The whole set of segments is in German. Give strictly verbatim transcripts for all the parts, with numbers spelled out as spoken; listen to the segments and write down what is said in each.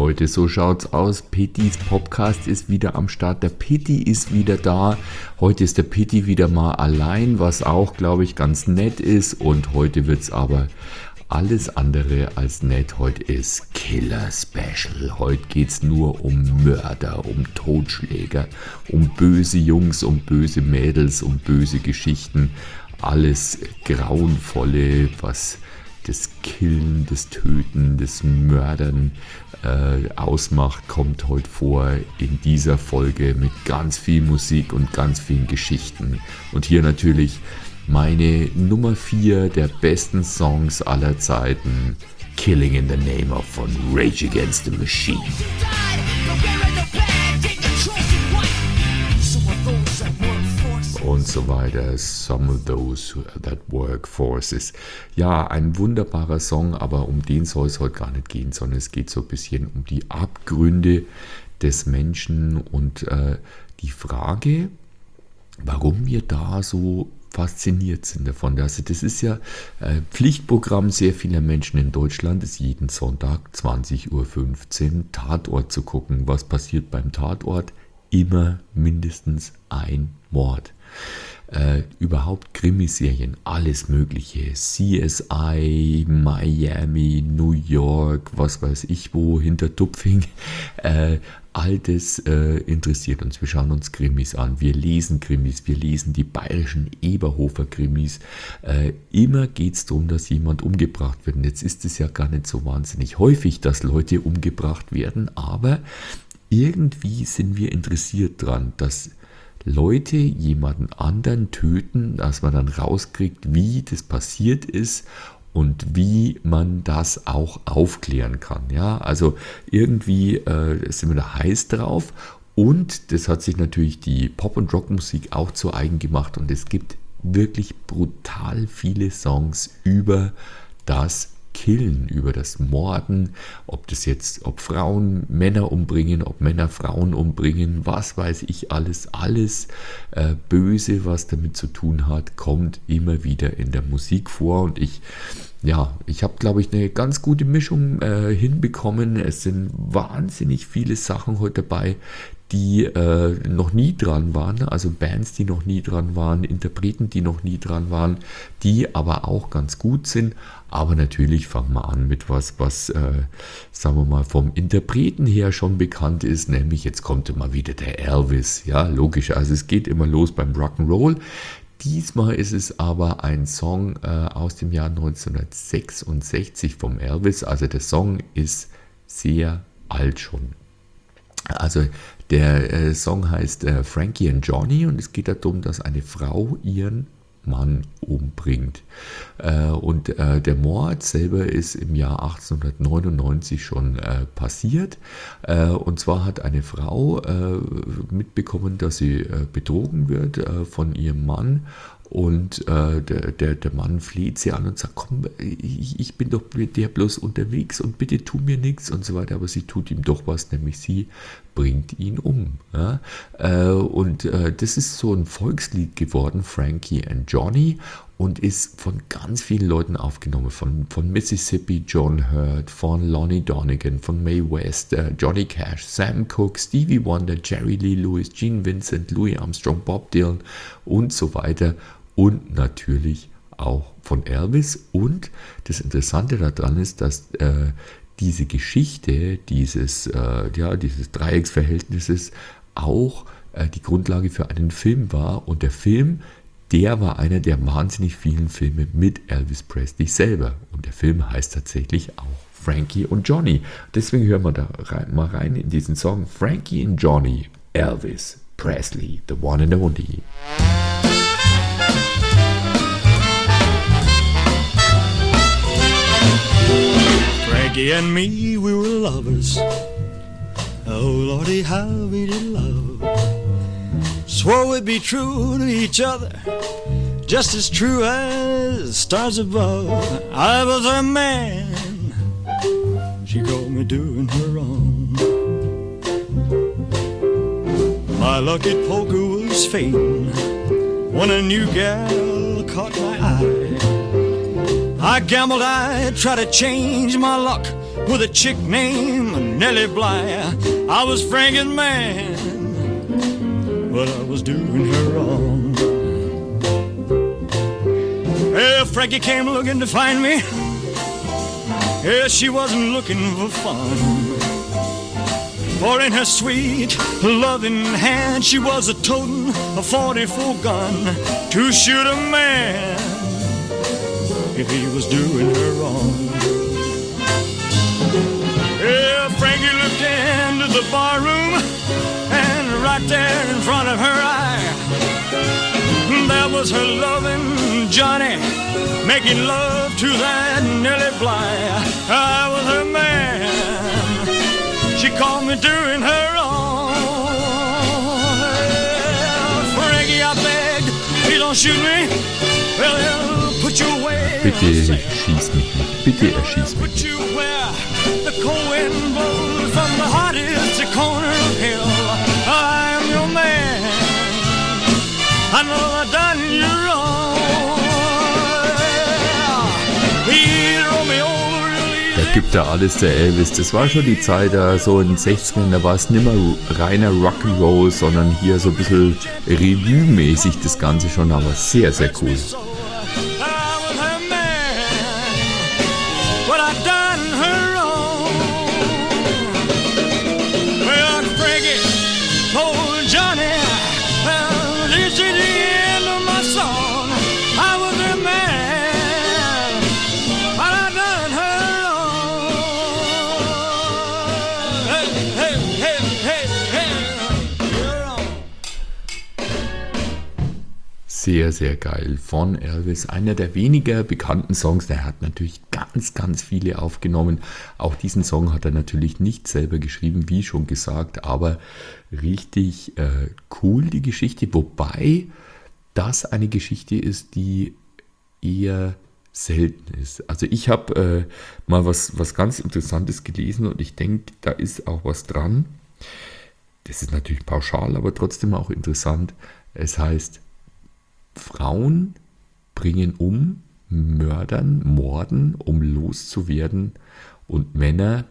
Leute, so schaut's aus. Pittys Podcast ist wieder am Start. Der Pitti ist wieder da. Heute ist der Pitti wieder mal allein, was auch, glaube ich, ganz nett ist. Und heute wird's aber alles andere als nett. Heute ist Killer Special. Heute geht's nur um Mörder, um Totschläger, um böse Jungs, um böse Mädels, um böse Geschichten. Alles Grauenvolle, was das Killen, das Töten, das Mördern äh, ausmacht, kommt heute vor in dieser Folge mit ganz viel Musik und ganz vielen Geschichten. Und hier natürlich meine Nummer vier der besten Songs aller Zeiten, Killing in the Name of von Rage Against the Machine. Und so weiter, Some of Those That Work Forces. Ja, ein wunderbarer Song, aber um den soll es heute gar nicht gehen, sondern es geht so ein bisschen um die Abgründe des Menschen und äh, die Frage, warum wir da so fasziniert sind davon. Also das ist ja äh, Pflichtprogramm sehr vieler Menschen in Deutschland, ist jeden Sonntag zwanzig Uhr fünfzehn Tatort zu gucken. Was passiert beim Tatort? Immer mindestens ein Mord. Äh, überhaupt Krimiserien, alles mögliche, C S I, Miami, New York, was weiß ich wo, hinter Tupfing, äh, all das äh, interessiert uns. Wir schauen uns Krimis an, wir lesen Krimis, wir lesen die bayerischen Eberhofer Krimis. Äh, immer geht es darum, dass jemand umgebracht wird. Und jetzt ist es ja gar nicht so wahnsinnig häufig, dass Leute umgebracht werden, aber irgendwie sind wir interessiert dran, dass Leute jemanden anderen töten, dass man dann rauskriegt, wie das passiert ist und wie man das auch aufklären kann. Ja, also irgendwie äh, sind wir da heiß drauf und das hat sich natürlich die Pop- und Rockmusik auch zu eigen gemacht und es gibt wirklich brutal viele Songs über das Killen, über das Morden, ob das jetzt, ob Frauen Männer umbringen, ob Männer Frauen umbringen, was weiß ich alles, alles äh, Böse, was damit zu tun hat, kommt immer wieder in der Musik vor und ich, ja, ich habe, glaube ich, eine ganz gute Mischung äh, hinbekommen. Es sind wahnsinnig viele Sachen heute dabei, die äh, noch nie dran waren, also Bands, die noch nie dran waren, Interpreten, die noch nie dran waren, die aber auch ganz gut sind. Aber natürlich fangen wir an mit was, was, äh, sagen wir mal, vom Interpreten her schon bekannt ist, nämlich jetzt kommt immer wieder der Elvis. Ja, logisch, also es geht immer los beim Rock'n'Roll. Diesmal ist es aber ein Song äh, aus dem Jahr neunzehnhundertsechsundsechzig vom Elvis, also der Song ist sehr alt schon. Also der äh, Song heißt äh, Frankie and Johnny und es geht darum, dass eine Frau ihren Mann umbringt. Äh, und äh, der Mord selber ist im Jahr achtzehnhundertneunundneunzig schon äh, passiert. Äh, und zwar hat eine Frau äh, mitbekommen, dass sie äh, betrogen wird äh, von ihrem Mann. Und äh, der, der, der Mann fleht sie an und sagt, komm, ich, ich bin doch mit der bloß unterwegs und bitte tu mir nichts und so weiter. Aber sie tut ihm doch was, nämlich sie bringt ihn um. Ja? Äh, und äh, das ist so ein Volkslied geworden, Frankie and Johnny, und ist von ganz vielen Leuten aufgenommen. Von, von Mississippi, John Hurt, von Lonnie Donegan, von Mae West, äh, Johnny Cash, Sam Cooke, Stevie Wonder, Jerry Lee Lewis, Gene Vincent, Louis Armstrong, Bob Dylan und so weiter. Und natürlich auch von Elvis. Und das Interessante daran ist, dass äh, diese Geschichte dieses, äh, ja, dieses Dreiecksverhältnisses auch äh, die Grundlage für einen Film war. Und der Film, der war einer der wahnsinnig vielen Filme mit Elvis Presley selber. Und der Film heißt tatsächlich auch Frankie und Johnny. Deswegen hören wir da rein, mal rein in diesen Song Frankie and Johnny, Elvis Presley, the one and only. Frankie and me, we were lovers. Oh, Lordy, how we did love. Swore we'd be true to each other, just as true as stars above. I was her man, she called me doing her wrong. My lucky poker was fading when a new gal caught my eye. I gambled I'd try to change my luck, with a chick named Nellie Bly. I was Frankie's man, but I was doing her wrong. Well, Frankie came looking to find me. Yeah, she wasn't looking for fun. For in her sweet, loving hand, she was a toting a forty-four gun to shoot a man if he was doing her wrong. Yeah, Frankie looked into the barroom, and right there in front of her eye, there was her loving Johnny, making love to that Nellie Bly. I was her man, she caught me doing her wrong. Yeah, Frankie, I begged, please don't shoot me. Well, put you away. Bitte schieß mich nicht. Bitte erschieß mich Put nicht. you where the cold wind blows from the hottest corner of hell. I am your man, I know I've done you wrong. He drove me over real Da easy. gibt er alles, der Elvis. Das war schon die Zeit, da so in den sechzigern, da war es nicht mehr reiner Rock'n'Roll, sondern hier so ein bisschen Revue-mäßig das Ganze schon, aber sehr, sehr cool. So, I was her man, but I done her wrong. Well, Frankie told Johnny, well, this is the end of my song. I was her man, but I done her wrong. Hey, hey, hey, hey, hey, you're wrong. Sehr, sehr geil. Von Elvis. Einer der weniger bekannten Songs. Der hat natürlich ganz, ganz viele aufgenommen. Auch diesen Song hat er natürlich nicht selber geschrieben, wie schon gesagt. Aber richtig äh, cool, die Geschichte. Wobei das eine Geschichte ist, die eher selten ist. Also ich habe äh, mal was, was ganz Interessantes gelesen und ich denke, da ist auch was dran. Das ist natürlich pauschal, aber trotzdem auch interessant. Es heißt, Frauen bringen um, mördern, morden, um loszuwerden, und Männer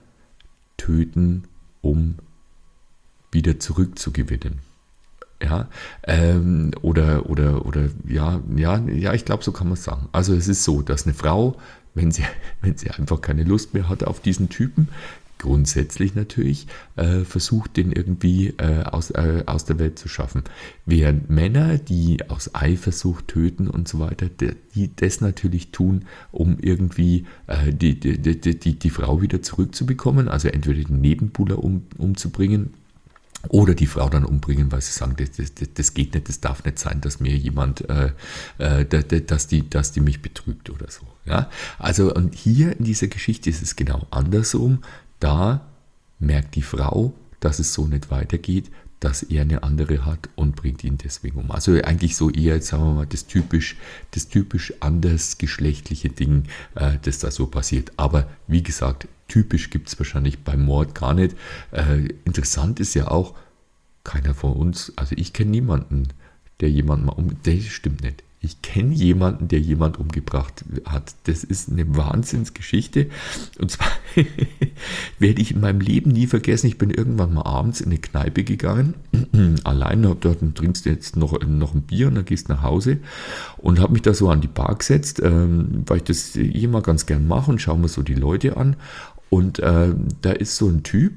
töten, um wieder zurückzugewinnen. Ja, ähm, oder, oder, oder, ja, ja, ja, ich glaube, so kann man es sagen. Also es ist so, dass eine Frau, wenn sie, wenn sie einfach keine Lust mehr hat auf diesen Typen, grundsätzlich natürlich, äh, versucht, den irgendwie äh, aus, äh, aus der Welt zu schaffen. Während Männer, die aus Eifersucht töten und so weiter, die, die das natürlich tun, um irgendwie äh, die, die, die, die, die Frau wieder zurückzubekommen, also entweder den Nebenbuhler um, umzubringen, oder die Frau dann umbringen, weil sie sagen, das, das, das geht nicht, das darf nicht sein, dass mir jemand, äh, äh, dass, die, dass die mich betrügt oder so. Ja? Also und hier in dieser Geschichte ist es genau andersrum. Da merkt die Frau, dass es so nicht weitergeht, dass er eine andere hat und bringt ihn deswegen um. Also eigentlich so eher, sagen wir mal, das typisch, das typisch andersgeschlechtliche Ding, äh, das da so passiert. Aber wie gesagt, typisch gibt es wahrscheinlich beim Mord gar nicht. Äh, interessant ist ja auch, keiner von uns, also ich kenne niemanden, der jemanden mal um... Das stimmt nicht. Ich kenne jemanden, der jemand umgebracht hat. Das ist eine Wahnsinnsgeschichte. Und zwar werde ich in meinem Leben nie vergessen. Ich bin irgendwann mal abends in eine Kneipe gegangen, allein, habe dort und trinkst jetzt noch, noch ein Bier und dann gehst nach Hause und habe mich da so an die Bar gesetzt, ähm, weil ich das immer ganz gern mache und schaue mir so die Leute an. Und äh, da ist so ein Typ,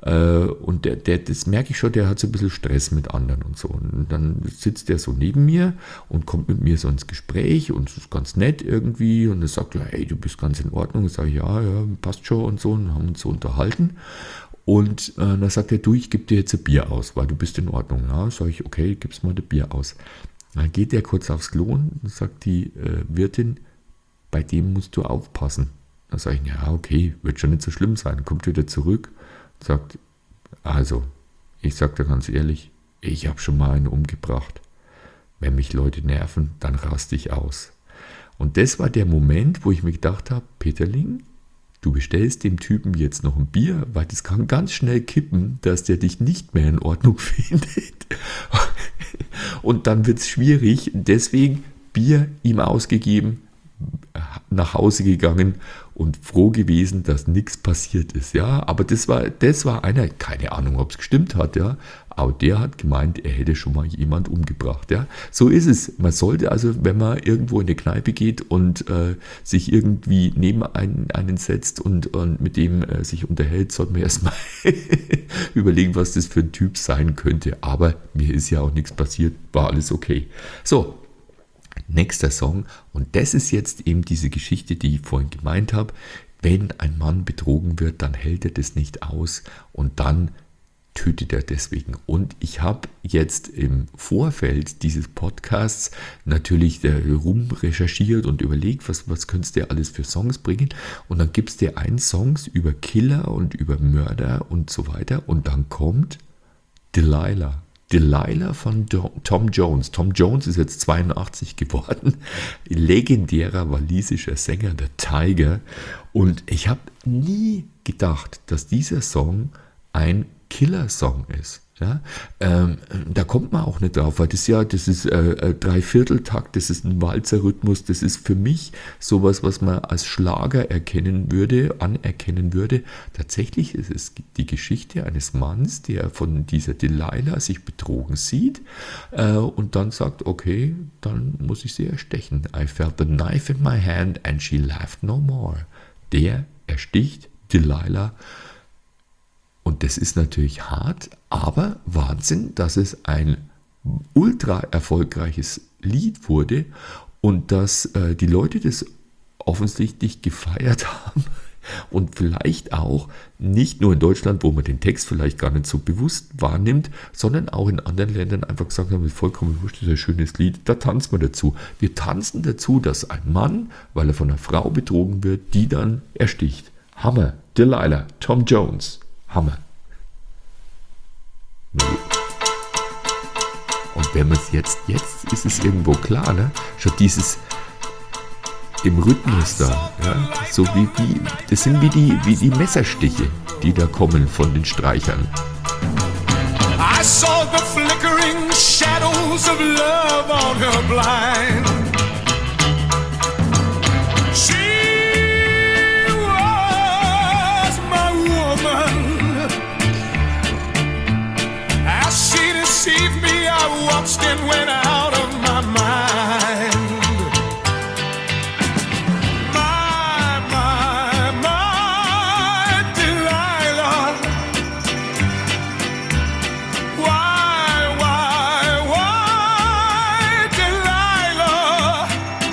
und der, der, das merke ich schon, der hat so ein bisschen Stress mit anderen und so. Und dann sitzt der so neben mir und kommt mit mir so ins Gespräch und ist ganz nett irgendwie. Und er sagt, ja, hey, du bist ganz in Ordnung. Und ich sage, ja, ja, passt schon und so. Und haben uns so unterhalten. Und äh, dann sagt er, du, ich gebe dir jetzt ein Bier aus, weil du bist in Ordnung. Ja, sage ich, okay, gib's mal das Bier aus. Dann geht er kurz aufs Klo und sagt die äh, Wirtin, bei dem musst du aufpassen. Dann sage ich, ja, okay, wird schon nicht so schlimm sein. Kommt wieder zurück. Sagt, also, ich sag dir ganz ehrlich, ich habe schon mal einen umgebracht. Wenn mich Leute nerven, dann raste ich aus. Und das war der Moment, wo ich mir gedacht habe, Peterling, du bestellst dem Typen jetzt noch ein Bier, weil das kann ganz schnell kippen, dass der dich nicht mehr in Ordnung findet. Und dann wird es schwierig. Deswegen Bier ihm ausgegeben, nach Hause gegangen und froh gewesen, dass nichts passiert ist. Ja, aber das war, das war einer, keine Ahnung, ob es gestimmt hat, ja, aber der hat gemeint, er hätte schon mal jemand umgebracht. Ja, so ist es. Man sollte also, wenn man irgendwo in eine Kneipe geht und äh, sich irgendwie neben einen, einen setzt und, und mit dem äh, sich unterhält, sollte man erstmal überlegen, was das für ein Typ sein könnte. Aber mir ist ja auch nichts passiert, war alles okay. So. Nächster Song, und das ist jetzt eben diese Geschichte, die ich vorhin gemeint habe. Wenn ein Mann betrogen wird, dann hält er das nicht aus und dann tötet er deswegen. Und ich habe jetzt im Vorfeld dieses Podcasts natürlich rum recherchiert und überlegt, was, was könntest du alles für Songs bringen. Und dann gibt es dir einen Songs über Killer und über Mörder und so weiter. Und dann kommt Delilah. Delilah von Tom Jones. Tom Jones ist jetzt zweiundachtzig geworden, legendärer walisischer Sänger, der Tiger. Und ich habe nie gedacht, dass dieser Song ein Killer-Song ist. Ja, ähm, da kommt man auch nicht drauf, weil das ja, das ist äh, Dreivierteltakt, das ist ein Walzerrhythmus, das ist für mich sowas, was man als Schlager erkennen würde, anerkennen würde. Tatsächlich ist es die Geschichte eines Mannes, der von dieser Delilah sich betrogen sieht äh, und dann sagt, okay, dann muss ich sie erstechen. I felt the knife in my hand and she laughed no more. Der ersticht Delilah. Und das ist natürlich hart, aber Wahnsinn, dass es ein ultra erfolgreiches Lied wurde und dass äh, die Leute das offensichtlich gefeiert haben und vielleicht auch nicht nur in Deutschland, wo man den Text vielleicht gar nicht so bewusst wahrnimmt, sondern auch in anderen Ländern einfach gesagt haben, vollkommen wurscht, das ist ein schönes Lied, da tanzen wir dazu. Wir tanzen dazu, dass ein Mann, weil er von einer Frau betrogen wird, die dann ersticht. Hammer, Delilah, Tom Jones. Hammer. Und wenn man es jetzt, jetzt ist es irgendwo klar, ne? Schon dieses im Rhythmus da, ja? So wie, wie, das sind wie die, wie die Messerstiche, die da kommen von den Streichern. I saw the flickering shadows of love on her blind. And went out of my mind. My, my, my Delilah. Why, why, why Delilah?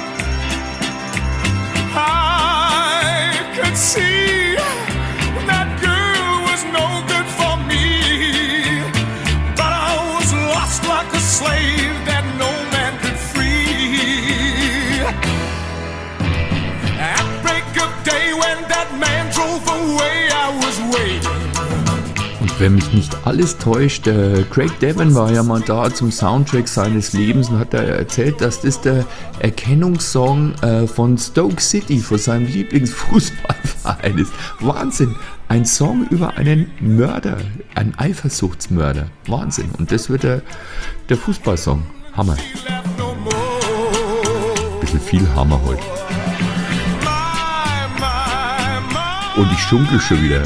I could see that girl was no good for me, but I was lost like a slave that no man could free. At break of day when that man drove away, I was waiting. Und wenn mich nicht alles täuscht, der Craig Devon war ja mal da zum Soundtrack seines Lebens und hat da erzählt, dass das der Erkennungssong äh, von Stoke City, von seinem Lieblingsfußballverein ist. Wahnsinn! Ein Song über einen Mörder, einen Eifersuchtsmörder. Wahnsinn. Und das wird der, der Fußballsong. Hammer. Bisschen viel Hammer heute. Und ich schunkel schon wieder.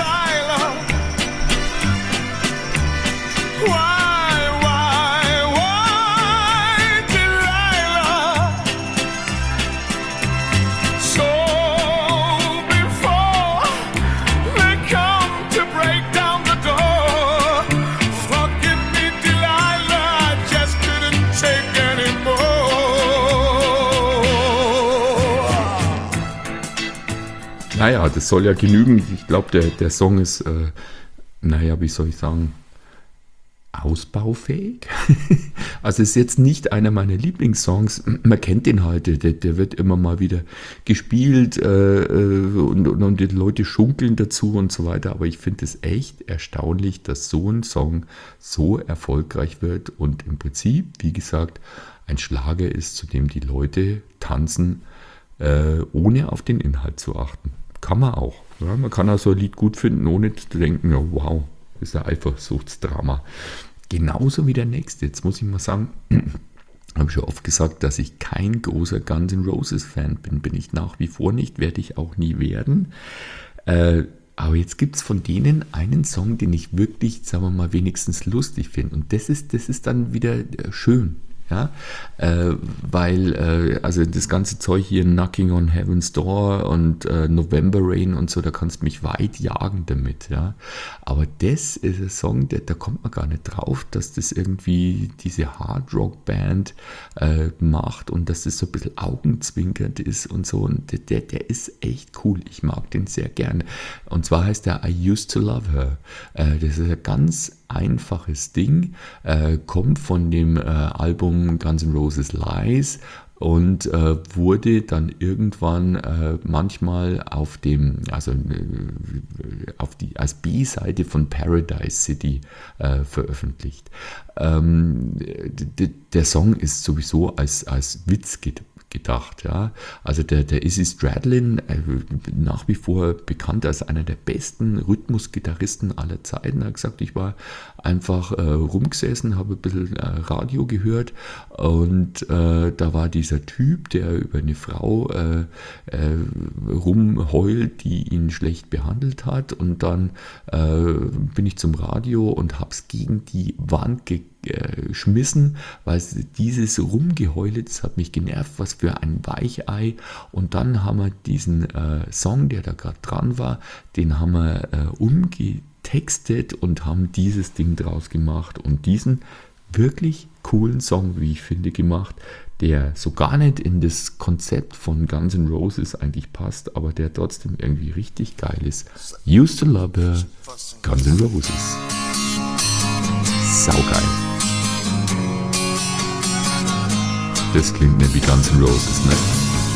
Naja, das soll ja genügen. Ich glaube, der, der Song ist, äh, naja, wie soll ich sagen, ausbaufähig. Also ist jetzt nicht einer meiner Lieblingssongs. Man kennt den halt, der, der wird immer mal wieder gespielt äh, und, und die Leute schunkeln dazu und so weiter. Aber ich finde es echt erstaunlich, dass so ein Song so erfolgreich wird und im Prinzip, wie gesagt, ein Schlager ist, zu dem die Leute tanzen, äh, ohne auf den Inhalt zu achten. Kann man auch. Ja, man kann auch so ein Lied gut finden, ohne zu denken, ja, wow, das ist ein Eifersuchtsdrama. Genauso wie der nächste. Jetzt muss ich mal sagen, Habe ich schon oft gesagt, dass ich kein großer Guns N' Roses Fan bin. Bin ich nach wie vor nicht, werde ich auch nie werden. Äh, aber jetzt gibt es von denen einen Song, den ich wirklich, sagen wir mal, wenigstens lustig finde. Und das ist, das ist dann wieder äh, schön. Ja, äh, weil äh, also das ganze Zeug hier, Knocking on Heaven's Door und äh, November Rain und so, da kannst du mich weit jagen damit, ja. Aber das ist ein Song, der, da kommt man gar nicht drauf, dass das irgendwie diese Hard-Rock-Band äh, macht und dass das so ein bisschen augenzwinkernd ist und so. Und der, der ist echt cool. Ich mag den sehr gerne. Und zwar heißt der I Used to Love Her. Äh, das ist ein ganz einfaches Ding, äh, kommt von dem äh, Album Guns N' Roses Lies und äh, wurde dann irgendwann äh, manchmal auf dem, also äh, auf die, als B-Seite von Paradise City äh, veröffentlicht. Ähm, d- der Song ist sowieso als, als Witz gedacht. gedacht. Ja. Also der, der Izzy Stradlin, äh, nach wie vor bekannt als einer der besten Rhythmusgitarristen aller Zeiten, er hat gesagt, ich war einfach äh, rumgesessen, habe ein bisschen äh, Radio gehört und äh, da war dieser Typ, der über eine Frau äh, äh, rumheult, die ihn schlecht behandelt hat und dann äh, bin ich zum Radio und habe es gegen die Wand gekriegt, geschmissen, weil dieses Rumgeheule, das hat mich genervt, was für ein Weichei. Und dann haben wir diesen äh, Song, der da gerade dran war, den haben wir äh, umgetextet und haben dieses Ding draus gemacht und diesen wirklich coolen Song, wie ich finde, gemacht, der so gar nicht in das Konzept von Guns N' Roses eigentlich passt, aber der trotzdem irgendwie richtig geil ist. Used to Love Her, Guns N' Roses. Saugeil. Das klingt nicht wie Guns N' Roses, ne?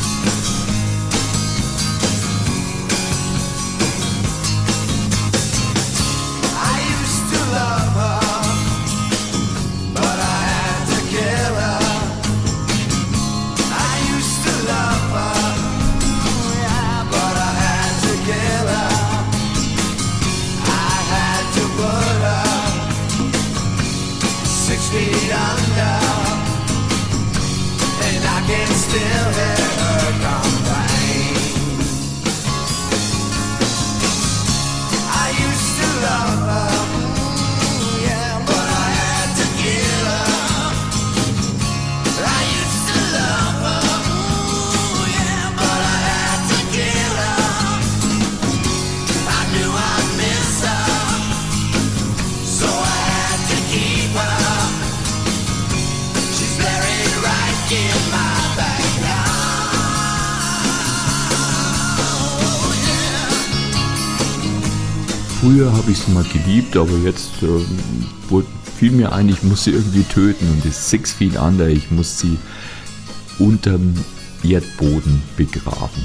Früher habe ich sie mal geliebt, aber jetzt äh, fiel mir ein, ich muss sie irgendwie töten und das Six Feet Under, ich muss sie unterm Erdboden begraben.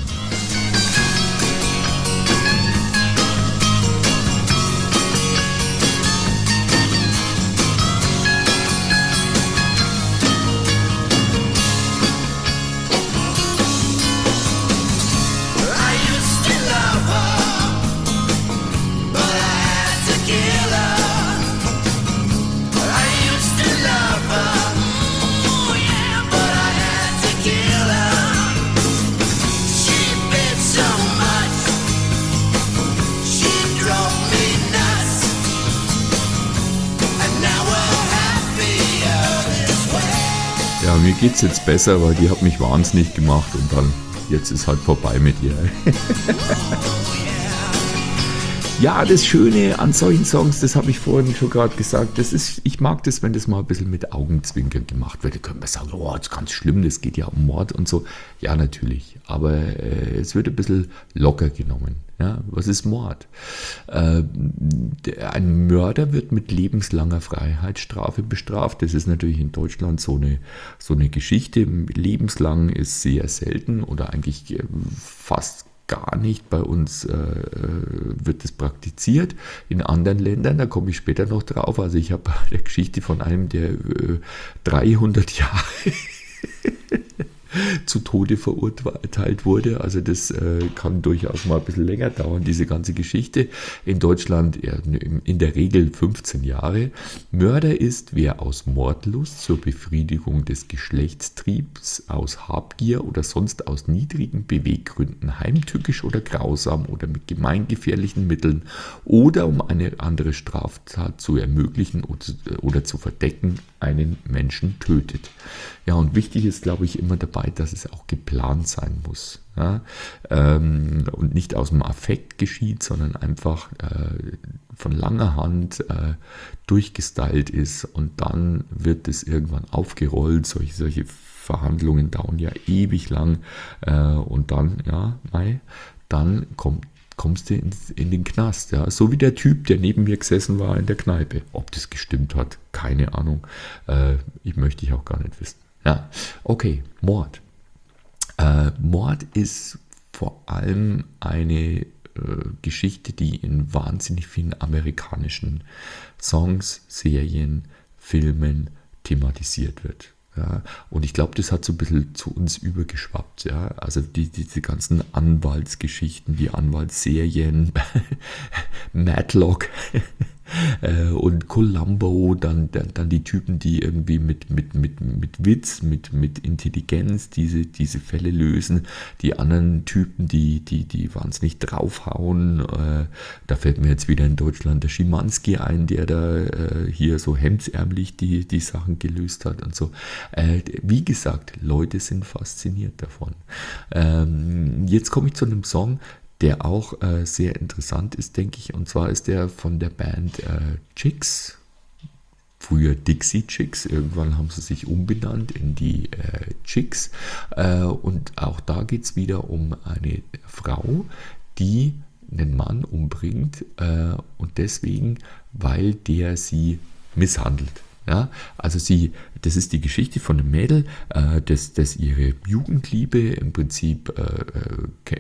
Ja, mir geht's jetzt besser, weil die hat mich wahnsinnig gemacht und dann, jetzt ist halt vorbei mit ihr. Ja, das Schöne an solchen Songs, das habe ich vorhin schon gerade gesagt, das ist, ich mag das, wenn das mal ein bisschen mit Augenzwinkern gemacht wird. Da können wir sagen, oh, das ist ganz schlimm, das geht ja um Mord und so. Ja, natürlich, aber äh, es wird ein bisschen locker genommen. Ja, was ist Mord? Äh, der, ein Mörder wird mit lebenslanger Freiheitsstrafe bestraft. Das ist natürlich in Deutschland so eine, so eine Geschichte. Lebenslang ist sehr selten oder eigentlich äh, fast gar nicht. Bei uns äh, wird das praktiziert. In anderen Ländern, da komme ich später noch drauf. Also ich habe eine Geschichte von einem, der äh, dreihundert Jahre zu Tode verurteilt wurde. Also das äh, kann durchaus mal ein bisschen länger dauern, diese ganze Geschichte. In Deutschland ja, in der Regel fünfzehn Jahre. Mörder ist, wer aus Mordlust zur Befriedigung des Geschlechtstriebs, aus Habgier oder sonst aus niedrigen Beweggründen heimtückisch oder grausam oder mit gemeingefährlichen Mitteln oder um eine andere Straftat zu ermöglichen oder, oder zu verdecken, einen Menschen tötet. Ja, und wichtig ist, glaube ich, immer dabei, dass es auch geplant sein muss. Ja? Ähm, und nicht aus dem Affekt geschieht, sondern einfach äh, von langer Hand äh, durchgestylt ist und dann wird es irgendwann aufgerollt. Solche, solche Verhandlungen dauern ja ewig lang äh, und dann, ja, mei, dann kommt kommst du in, in den Knast. Ja? So wie der Typ, der neben mir gesessen war in der Kneipe. Ob das gestimmt hat, keine Ahnung. Äh, ich möchte ich auch gar nicht wissen. Ja, okay, Mord. Äh, Mord ist vor allem eine äh, Geschichte, die in wahnsinnig vielen amerikanischen Songs, Serien, Filmen thematisiert wird. Ja, und ich glaube, das hat so ein bisschen zu uns übergeschwappt. Ja? Also die, diese ganzen Anwaltsgeschichten, die Anwaltsserien, Matlock äh, und Columbo, dann, dann, dann die Typen, die irgendwie mit, mit, mit, mit Witz, mit, mit Intelligenz diese, diese Fälle lösen. Die anderen Typen, die, die, die wahnsinnig draufhauen. Äh, da fällt mir jetzt wieder in Deutschland der Schimanski ein, der da äh, hier so hemdsärmlich die, die Sachen gelöst hat und so. Äh, wie gesagt, Leute sind fasziniert davon. Ähm, jetzt komme ich zu einem Song, der auch äh, sehr interessant ist, denke ich. Und zwar ist der von der Band äh, Chicks, früher Dixie Chicks. Irgendwann haben sie sich umbenannt in die äh, Chicks. Äh, und auch da geht es wieder um eine Frau, die einen Mann umbringt äh, und deswegen, weil der sie misshandelt. Ja, also sie, das ist die Geschichte von einem Mädel, äh, das, das ihre Jugendliebe im Prinzip äh, äh,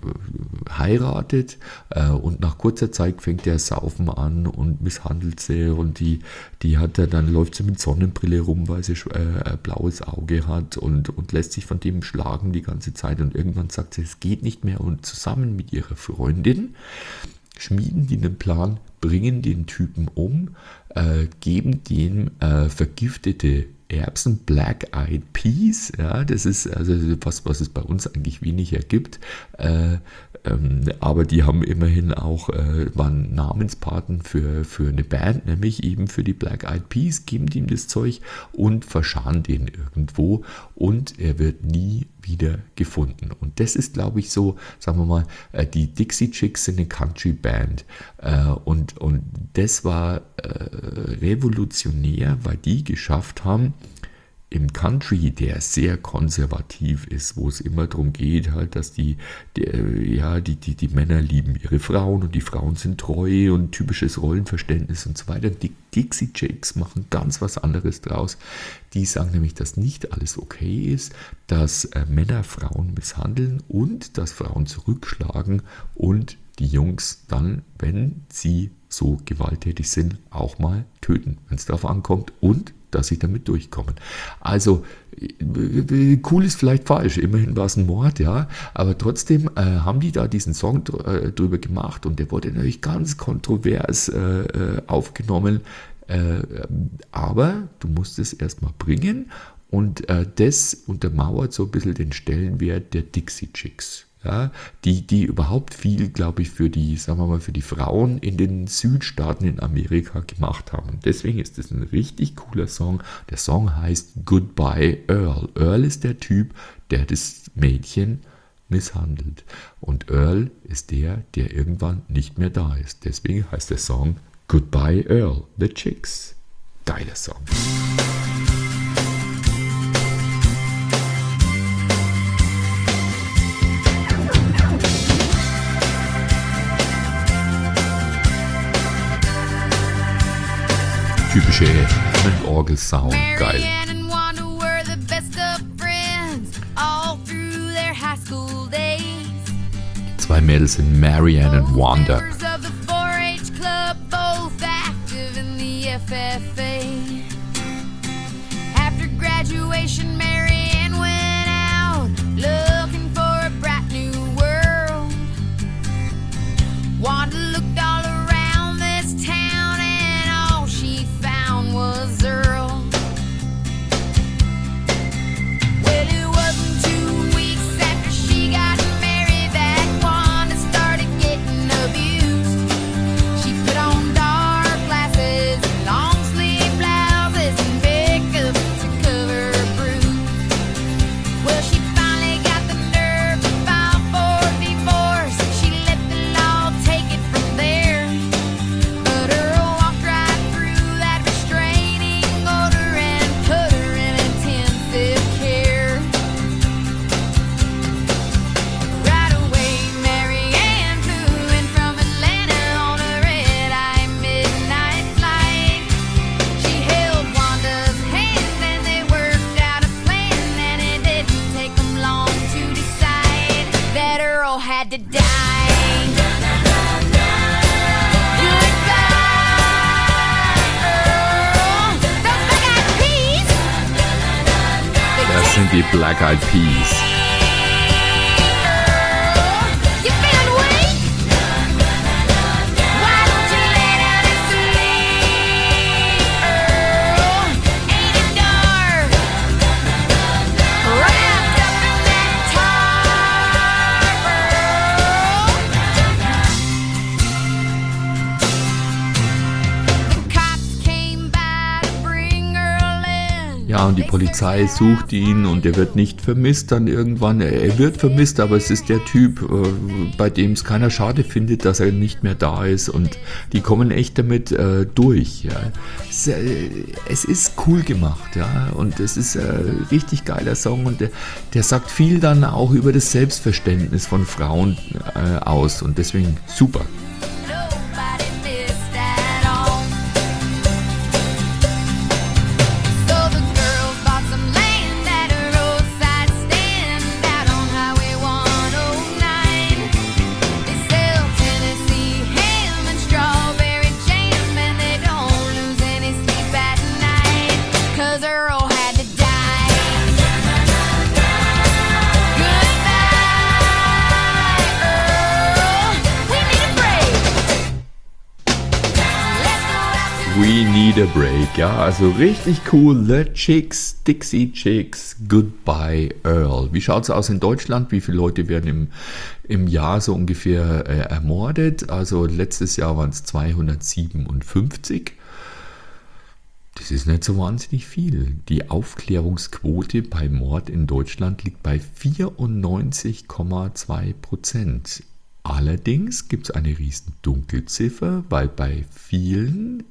heiratet äh, und nach kurzer Zeit fängt der Saufen an und misshandelt sie und die, die hat er, dann läuft sie mit Sonnenbrille rum, weil sie äh, ein blaues Auge hat und, und lässt sich von dem schlagen die ganze Zeit und irgendwann sagt sie, es geht nicht mehr und zusammen mit ihrer Freundin schmieden die einen Plan, bringen den Typen um, äh, geben dem äh, vergiftete Erbsen, Black Eyed Peas, ja, das ist also was, was es bei uns eigentlich weniger gibt, äh, ähm, aber die haben immerhin auch, äh, waren Namenspaten für, für eine Band, nämlich eben für die Black Eyed Peas, geben ihm das Zeug und verscharren den irgendwo und er wird nie wieder gefunden. Und das ist, glaube ich, so, sagen wir mal, äh, die Dixie Chicks sind eine Country-Band äh, und, und das war äh, revolutionär, weil die geschafft haben, im Country, der sehr konservativ ist, wo es immer darum geht, halt, dass die, die, ja, die, die, die Männer lieben ihre Frauen und die Frauen sind treu und typisches Rollenverständnis und so weiter. Die Dixie Chicks machen ganz was anderes draus. Die sagen nämlich, dass nicht alles okay ist, dass äh, Männer Frauen misshandeln und dass Frauen zurückschlagen und die Jungs dann, wenn sie so gewalttätig sind, auch mal töten, wenn es darauf ankommt und dass sie damit durchkommen. Also, cool ist vielleicht falsch, immerhin war es ein Mord, ja, aber trotzdem äh, haben die da diesen Song dr- äh, drüber gemacht und der wurde natürlich ganz kontrovers äh, aufgenommen, äh, aber du musst es erstmal bringen und äh, das untermauert so ein bisschen den Stellenwert der Dixie Chicks. Ja, die, die überhaupt viel, glaube ich, für die, sagen wir mal, für die Frauen in den Südstaaten in Amerika gemacht haben. Und deswegen ist das ein richtig cooler Song. Der Song heißt Goodbye Earl. Earl ist der Typ, der das Mädchen misshandelt. Und Earl ist der, der irgendwann nicht mehr da ist. Deswegen heißt der Song Goodbye Earl, The Chicks. Geiler Song. Typische Orgel-Sound, geil. Zwei Mädels sind Marianne und Wanda. After graduation, Marianne went out had to die. Goodbye, Earl. Those black-eyed peas. They Das sind die Black Eyed Peas. You feeling weak? Why don't you lay down and sleep, Earl? Ain't it dark? Wrapped up in that tarp, Earl. The cops came by to bring Earl in. Ja, und die Polizei sucht ihn und er wird nicht vermisst dann irgendwann. Er wird vermisst, aber es ist der Typ, äh, bei dem es keiner schade findet, dass er nicht mehr da ist. Und die kommen echt damit äh, durch. Ja. Es, äh, es ist cool gemacht, ja, und es ist ein äh, richtig geiler Song. Und der, der sagt viel dann auch über das Selbstverständnis von Frauen äh, aus. Und deswegen super. Nobody missed at all. So the girls bought some land at a roadside stand out on Highway one oh nine. They sell Tennessee ham and strawberry jam, and they don't lose any sleep at night, 'cause Earl had to die. Goodbye, Earl. We need a break. Let's go out to We need a break, ja, also richtig cool. The Chicks, Dixie Chicks, Goodbye Earl. Wie schaut es aus in Deutschland? Wie viele Leute werden im, im Jahr so ungefähr äh, ermordet? Also letztes Jahr waren es zweihundertsiebenundfünfzig. Das ist nicht so wahnsinnig viel. Die Aufklärungsquote bei Mord in Deutschland liegt bei vierundneunzig Komma zwei Prozent. Allerdings gibt es eine riesen Dunkelziffer, weil bei vielen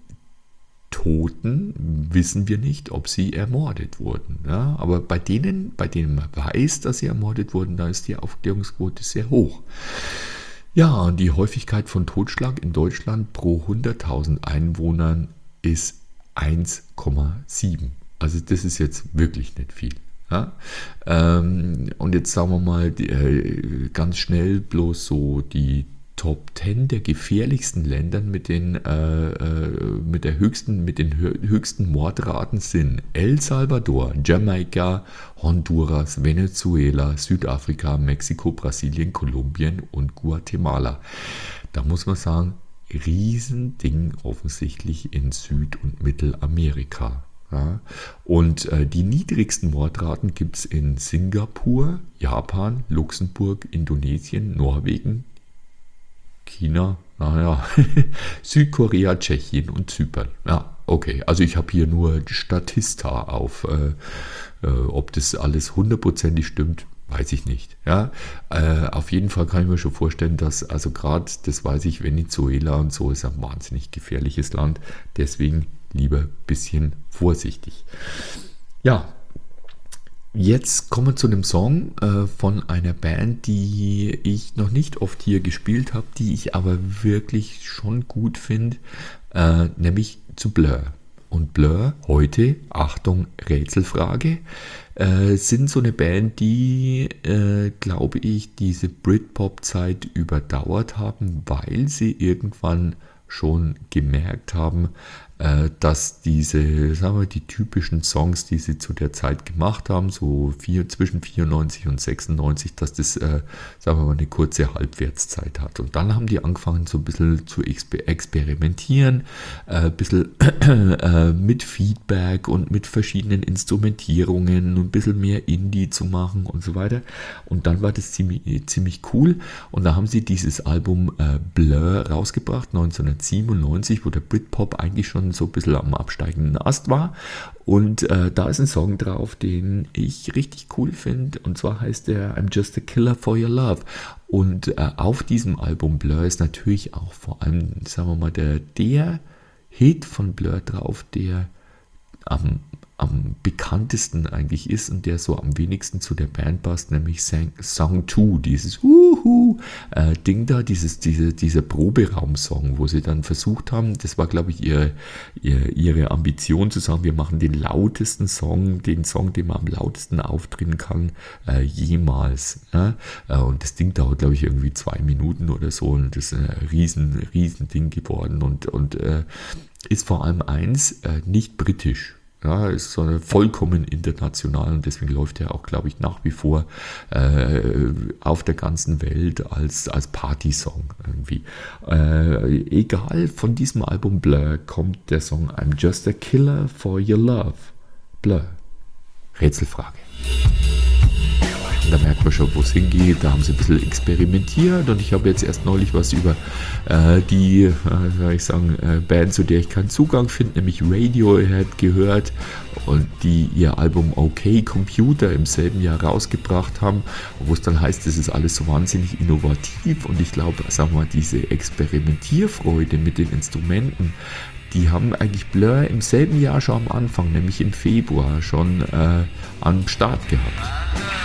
Toten wissen wir nicht, ob sie ermordet wurden. Ja, aber bei denen, bei denen man weiß, dass sie ermordet wurden, da ist die Aufklärungsquote sehr hoch. Ja, und die Häufigkeit von Totschlag in Deutschland pro hunderttausend Einwohnern ist eins Komma sieben. Also das ist jetzt wirklich nicht viel. Ja? Ähm, und jetzt sagen wir mal die, äh, ganz schnell bloß so die Top zehn der gefährlichsten Ländern mit den, äh, äh, mit der höchsten, mit den hö- höchsten Mordraten sind El Salvador, Jamaika, Honduras, Venezuela, Südafrika, Mexiko, Brasilien, Kolumbien und Guatemala. Da muss man sagen, Riesending offensichtlich in Süd- und Mittelamerika. Ja. Und äh, die niedrigsten Mordraten gibt es in Singapur, Japan, Luxemburg, Indonesien, Norwegen, China, naja, Südkorea, Tschechien und Zypern. Ja, okay, also ich habe hier nur Statista auf. Äh, äh, ob das alles hundertprozentig stimmt, weiß ich nicht. Ja, äh, auf jeden Fall kann ich mir schon vorstellen, dass, also gerade, das weiß ich, Venezuela und so ist ein wahnsinnig gefährliches Land. Deswegen lieber ein bisschen vorsichtig. Ja, jetzt kommen wir zu einem Song äh, von einer Band, die ich noch nicht oft hier gespielt habe, die ich aber wirklich schon gut finde, äh, nämlich zu Blur. Und Blur heute, Achtung, Rätselfrage, äh, sind so eine Band, die, äh, glaube ich, diese Britpop-Zeit überdauert haben, weil sie irgendwann schon gemerkt haben, äh, dass diese, sagen wir, die typischen Songs, die sie zu der Zeit gemacht haben, so vier, zwischen vierundneunzig und sechsundneunzig, dass das, äh, sagen wir mal, eine kurze Halbwertszeit hat. Und dann haben die angefangen, so ein bisschen zu exper- experimentieren, äh, ein bisschen äh, mit Feedback und mit verschiedenen Instrumentierungen und ein bisschen mehr Indie zu machen und so weiter. Und dann war das ziemlich, ziemlich cool. Und da haben sie dieses Album äh, Blur rausgebracht, neunzehnhundertsiebenundneunzig, wo der Britpop eigentlich schon so ein bisschen am absteigenden Ast war. Und äh, da ist ein Song drauf, den ich richtig cool finde. Und zwar heißt der I'm Just a Killer for Your Love. Und äh, auf diesem Album Blur ist natürlich auch vor allem, sagen wir mal, der, der Hit von Blur drauf, der am am bekanntesten eigentlich ist und der so am wenigsten zu der Band passt, nämlich Sang, Song zwei, dieses Uhu äh, Ding da, dieses, diese, dieser Proberaum-Song, wo sie dann versucht haben, das war glaube ich ihre, ihre, ihre Ambition zu sagen, wir machen den lautesten Song, den Song, den man am lautesten auftreten kann, äh, jemals. Ja? Äh, und das Ding dauert glaube ich irgendwie zwei Minuten oder so und das ist ein riesen, riesen Ding geworden und, und äh, ist vor allem eins, äh, nicht britisch. Ja, ist so eine vollkommen international und deswegen läuft er auch, glaube ich, nach wie vor äh, auf der ganzen Welt als, als Party-Song irgendwie. Äh, egal, von diesem Album Blur kommt der Song I'm Just a Killer for Your Love. Blur. Rätselfrage. Da merkt man schon, wo es hingeht. Da haben sie ein bisschen experimentiert und ich habe jetzt erst neulich was über äh, die, äh, soll ich sagen, äh, Band, zu der ich keinen Zugang finde, nämlich Radiohead gehört und die ihr Album OK Computer im selben Jahr rausgebracht haben, wo es dann heißt, das ist alles so wahnsinnig innovativ und ich glaube, sagen wir mal, diese Experimentierfreude mit den Instrumenten, die haben eigentlich Blur im selben Jahr schon am Anfang, nämlich im Februar, schon äh, am Start gehabt.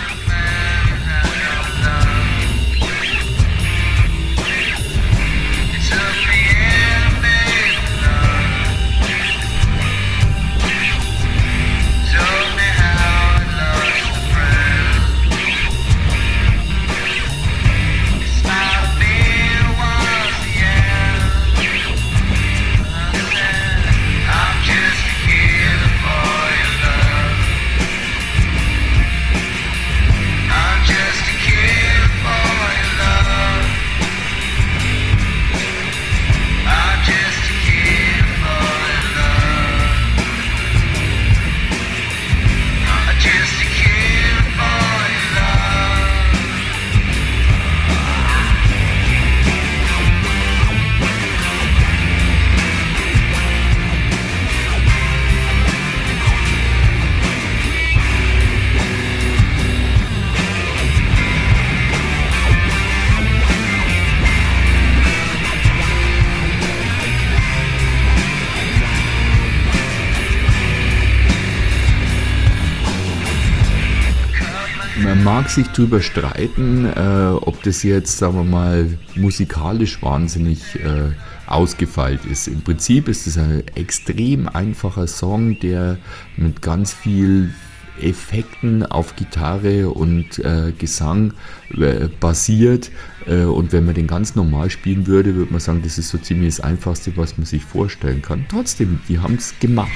Man mag sich drüber streiten, äh, ob das jetzt, sagen wir mal, musikalisch wahnsinnig äh, ausgefeilt ist. Im Prinzip ist es ein extrem einfacher Song, der mit ganz viel Effekten auf Gitarre und äh, Gesang äh, basiert. Äh, und wenn man den ganz normal spielen würde, würde man sagen, das ist so ziemlich das Einfachste, was man sich vorstellen kann. Trotzdem, die haben es gemacht.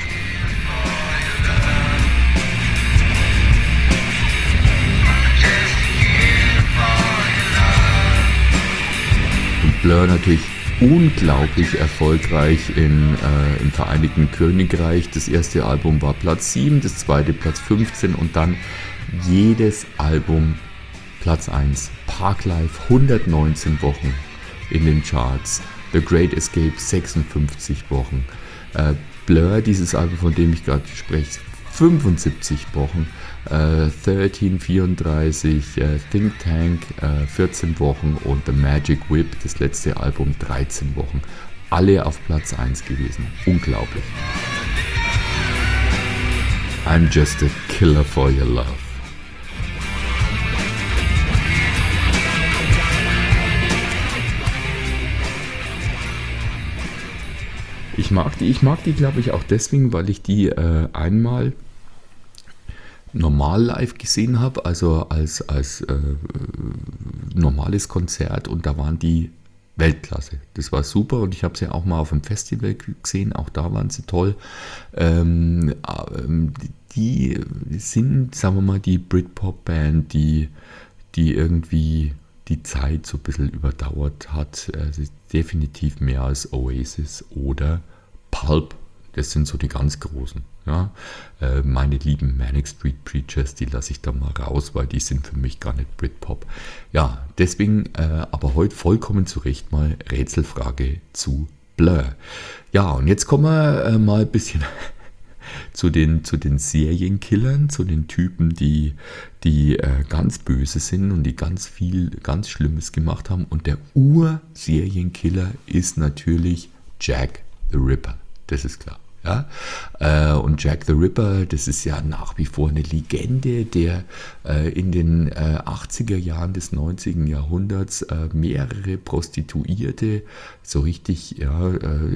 Blur natürlich unglaublich erfolgreich in, äh, im Vereinigten Königreich. Das erste Album war Platz sieben, das zweite Platz fünfzehn und dann jedes Album Platz eins. Parklife hundertneunzehn Wochen in den Charts. The Great Escape sechsundfünfzig Wochen. Äh, Blur, dieses Album, von dem ich gerade spreche, fünfundsiebzig Wochen. Uh, dreizehn, vierunddreißig, uh, Think Tank, uh, vierzehn Wochen und The Magic Whip, das letzte Album, dreizehn Wochen. Alle auf Platz eins gewesen. Unglaublich. I'm just a killer for your love. Ich mag die, ich mag die, glaube ich, auch deswegen, weil ich die äh, einmal normal live gesehen habe, also als, als äh, normales Konzert und da waren die Weltklasse. Das war super und ich habe sie auch mal auf einem Festival gesehen, auch da waren sie toll. Ähm, die sind, sagen wir mal, die Britpop-Band, die, die irgendwie die Zeit so ein bisschen überdauert hat. Also definitiv mehr als Oasis oder Pulp. Das sind so die ganz großen. Ja. Äh, meine lieben Manic Street Preachers, die lasse ich da mal raus, weil die sind für mich gar nicht Britpop. Ja, deswegen äh, aber heute vollkommen zu Recht mal Rätselfrage zu Blur. Ja, und jetzt kommen wir äh, mal ein bisschen zu den, zu den Serienkillern, zu den Typen, die, die äh, ganz böse sind und die ganz viel, ganz Schlimmes gemacht haben. Und der Ur-Serienkiller ist natürlich Jack the Ripper. Das ist klar. Ja? Äh, und Jack the Ripper, das ist ja nach wie vor eine Legende, der äh, in den äh, achtziger Jahren des neunzigen Jahrhunderts äh, mehrere Prostituierte so richtig ja, äh,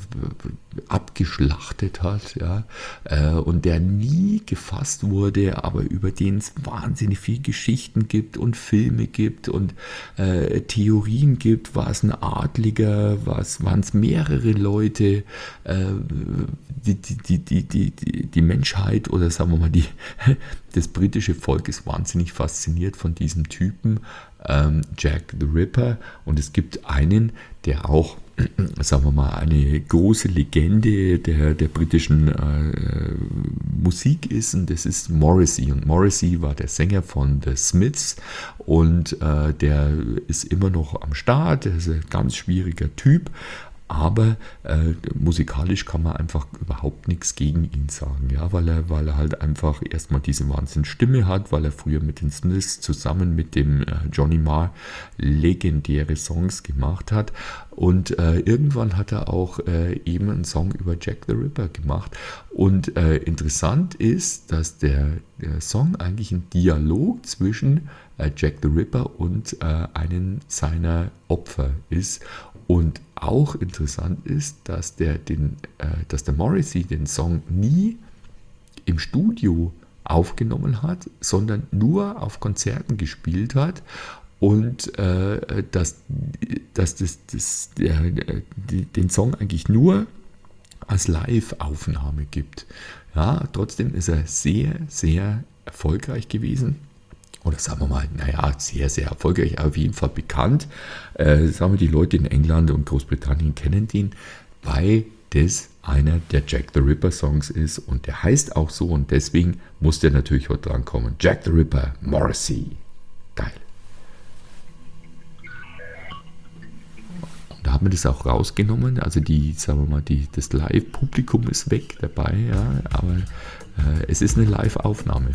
abgeschlachtet hat, ja, äh, und der nie gefasst wurde, aber über den es wahnsinnig viel Geschichten gibt und Filme gibt und äh, Theorien gibt. War es ein Adliger, waren es mehrere Leute, äh, die, die, die, die, die, die, die Menschheit oder sagen wir mal die, das britische Volk ist wahnsinnig fasziniert von diesem Typen, ähm, Jack the Ripper, und es gibt einen, der auch, sagen wir mal, eine große Legende der, der britischen äh, Musik ist, und das ist Morrissey. Und Morrissey war der Sänger von The Smiths, und äh, der ist immer noch am Start, der ist ein ganz schwieriger Typ, aber äh, musikalisch kann man einfach überhaupt nichts gegen ihn sagen, ja, weil er, weil er halt einfach erstmal diese Wahnsinnsstimme hat, weil er früher mit den Smiths zusammen mit dem äh, Johnny Marr legendäre Songs gemacht hat, und äh, irgendwann hat er auch äh, eben einen Song über Jack the Ripper gemacht, und äh, interessant ist, dass der, der Song eigentlich ein Dialog zwischen äh, Jack the Ripper und äh, einem seiner Opfer ist. Und auch interessant ist, dass der, den, äh, dass der Morrissey den Song nie im Studio aufgenommen hat, sondern nur auf Konzerten gespielt hat, und äh, dass, dass das, das, der, die, den Song eigentlich nur als Live-Aufnahme gibt. Ja, trotzdem ist er sehr, sehr erfolgreich gewesen. Oder sagen wir mal, naja, sehr, sehr erfolgreich, auf jeden Fall bekannt. Äh, sagen wir, die Leute in England und Großbritannien kennen den, weil das einer der Jack the Ripper Songs ist, und der heißt auch so, und deswegen muss der natürlich heute drankommen. Jack the Ripper, Morrissey. Geil. Und da haben wir das auch rausgenommen, also die, sagen wir mal, die, das Live-Publikum ist weg dabei, ja, aber äh, es ist eine Live-Aufnahme.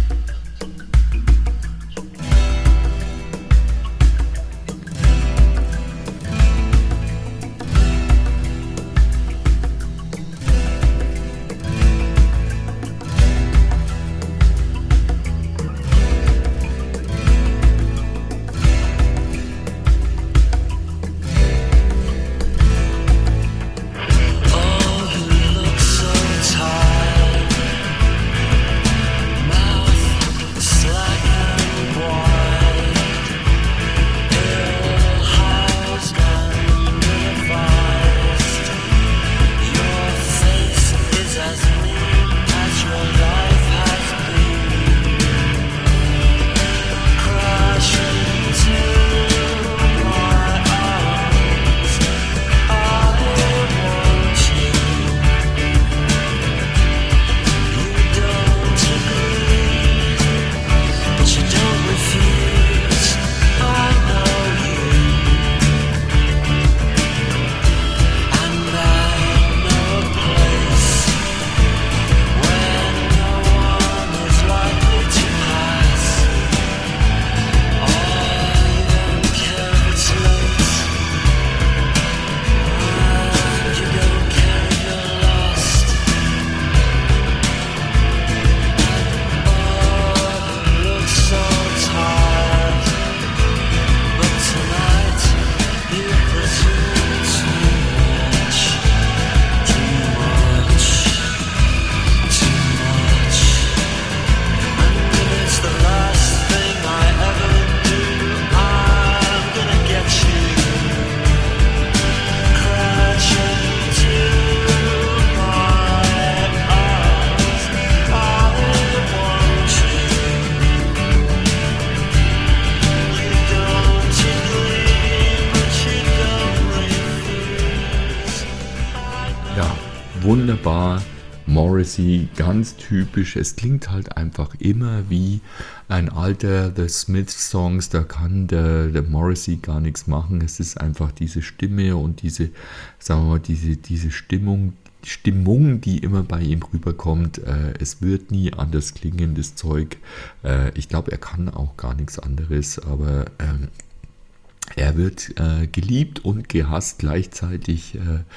Wunderbar, Morrissey, ganz typisch. Es klingt halt einfach immer wie ein alter The Smiths Songs, da kann der, der Morrissey gar nichts machen. Es ist einfach diese Stimme und diese, sagen wir mal, diese, diese Stimmung, Stimmung, die immer bei ihm rüberkommt. Äh, es wird nie anders klingen, das Zeug. Äh, ich glaube, er kann auch gar nichts anderes, aber ähm, er wird äh, geliebt und gehasst gleichzeitig äh,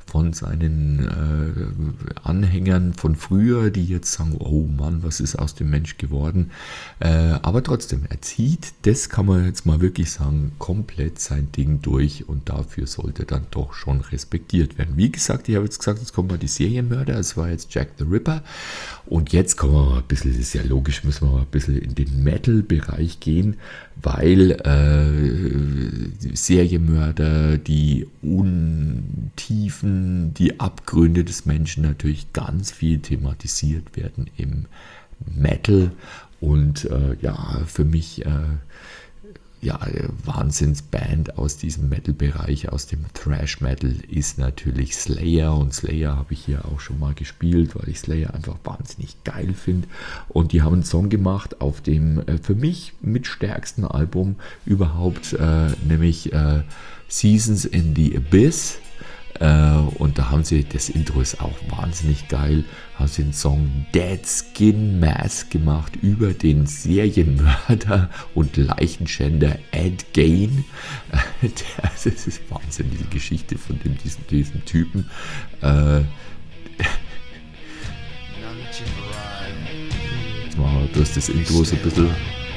von seinen äh, Anhängern von früher, die jetzt sagen, oh Mann, was ist aus dem Mensch geworden. Äh, aber trotzdem, er zieht, das kann man jetzt mal wirklich sagen, komplett sein Ding durch und dafür sollte dann doch schon respektiert werden. Wie gesagt, ich habe jetzt gesagt, jetzt kommen mal die Serienmörder, es war jetzt Jack the Ripper und jetzt kommen wir mal ein bisschen, das ist ja logisch, müssen wir mal ein bisschen in den Metal-Bereich gehen, weil äh, Serienmörder, die Untiefen, die Abgründe des Menschen natürlich ganz viel thematisiert werden im Metal und äh, ja, für mich äh, ja, Wahnsinnsband aus diesem Metal-Bereich, aus dem Thrash-Metal ist natürlich Slayer und Slayer habe ich hier auch schon mal gespielt, weil ich Slayer einfach wahnsinnig geil finde und die haben einen Song gemacht auf dem äh, für mich mit stärksten Album überhaupt, äh, nämlich äh, Seasons in the Abyss. Uh, und da haben sie, das Intro ist auch wahnsinnig geil, haben sie den Song Dead Skin Mask gemacht über den Serienmörder und Leichenschänder Ed Gein. Uh, das ist Wahnsinn, diese Geschichte von dem, diesen, diesen Typen. Uh, jetzt machen wir bloß das Intro so ein bisschen.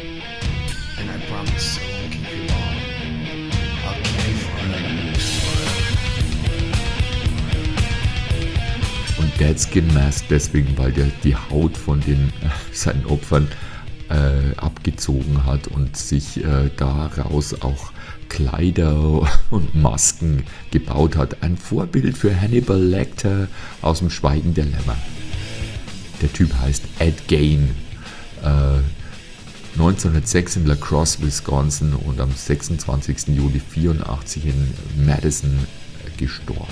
Dead Skin Mask deswegen, weil der die Haut von den äh, seinen Opfern äh, abgezogen hat und sich äh, daraus auch Kleider und Masken gebaut hat. Ein Vorbild für Hannibal Lecter aus dem Schweigen der Lämmer. Der Typ heißt Ed Gein. Äh, neunzehnhundertsechs in La Crosse, Wisconsin und am sechsundzwanzigsten Juli vierundachtzig in Madison äh, gestorben.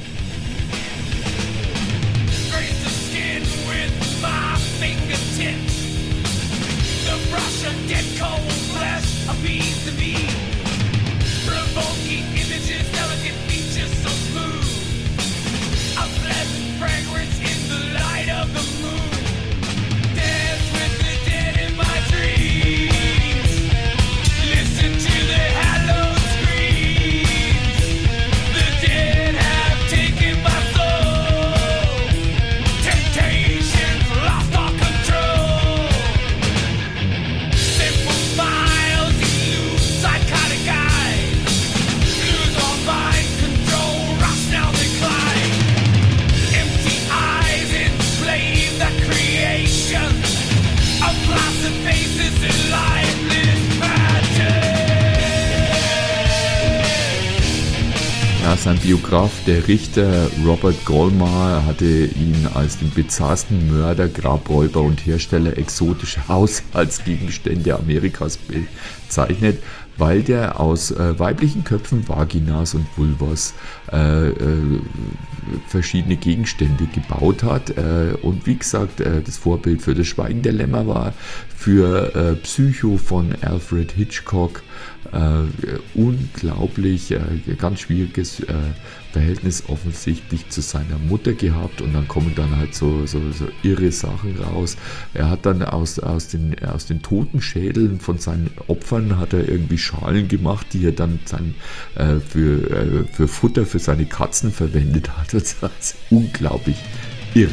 Sein Biograf, der Richter Robert Goldmar, hatte ihn als den bizarrsten Mörder, Grabräuber und Hersteller exotischer Haushaltsgegenstände Amerikas bezeichnet, weil der aus äh, weiblichen Köpfen, Vaginas und Vulvas äh, äh, verschiedene Gegenstände gebaut hat. Äh, und wie gesagt, äh, das Vorbild für das Schweigen der Lämmer war, für äh, Psycho von Alfred Hitchcock. Äh, unglaublich, äh, ganz schwieriges äh, Verhältnis offensichtlich zu seiner Mutter gehabt und dann kommen dann halt so, so, so irre Sachen raus. Er hat dann aus, aus, den, aus den Totenschädeln von seinen Opfern hat er irgendwie Schalen gemacht, die er dann sein, äh, für, äh, für Futter für seine Katzen verwendet hat. Das ist unglaublich irre.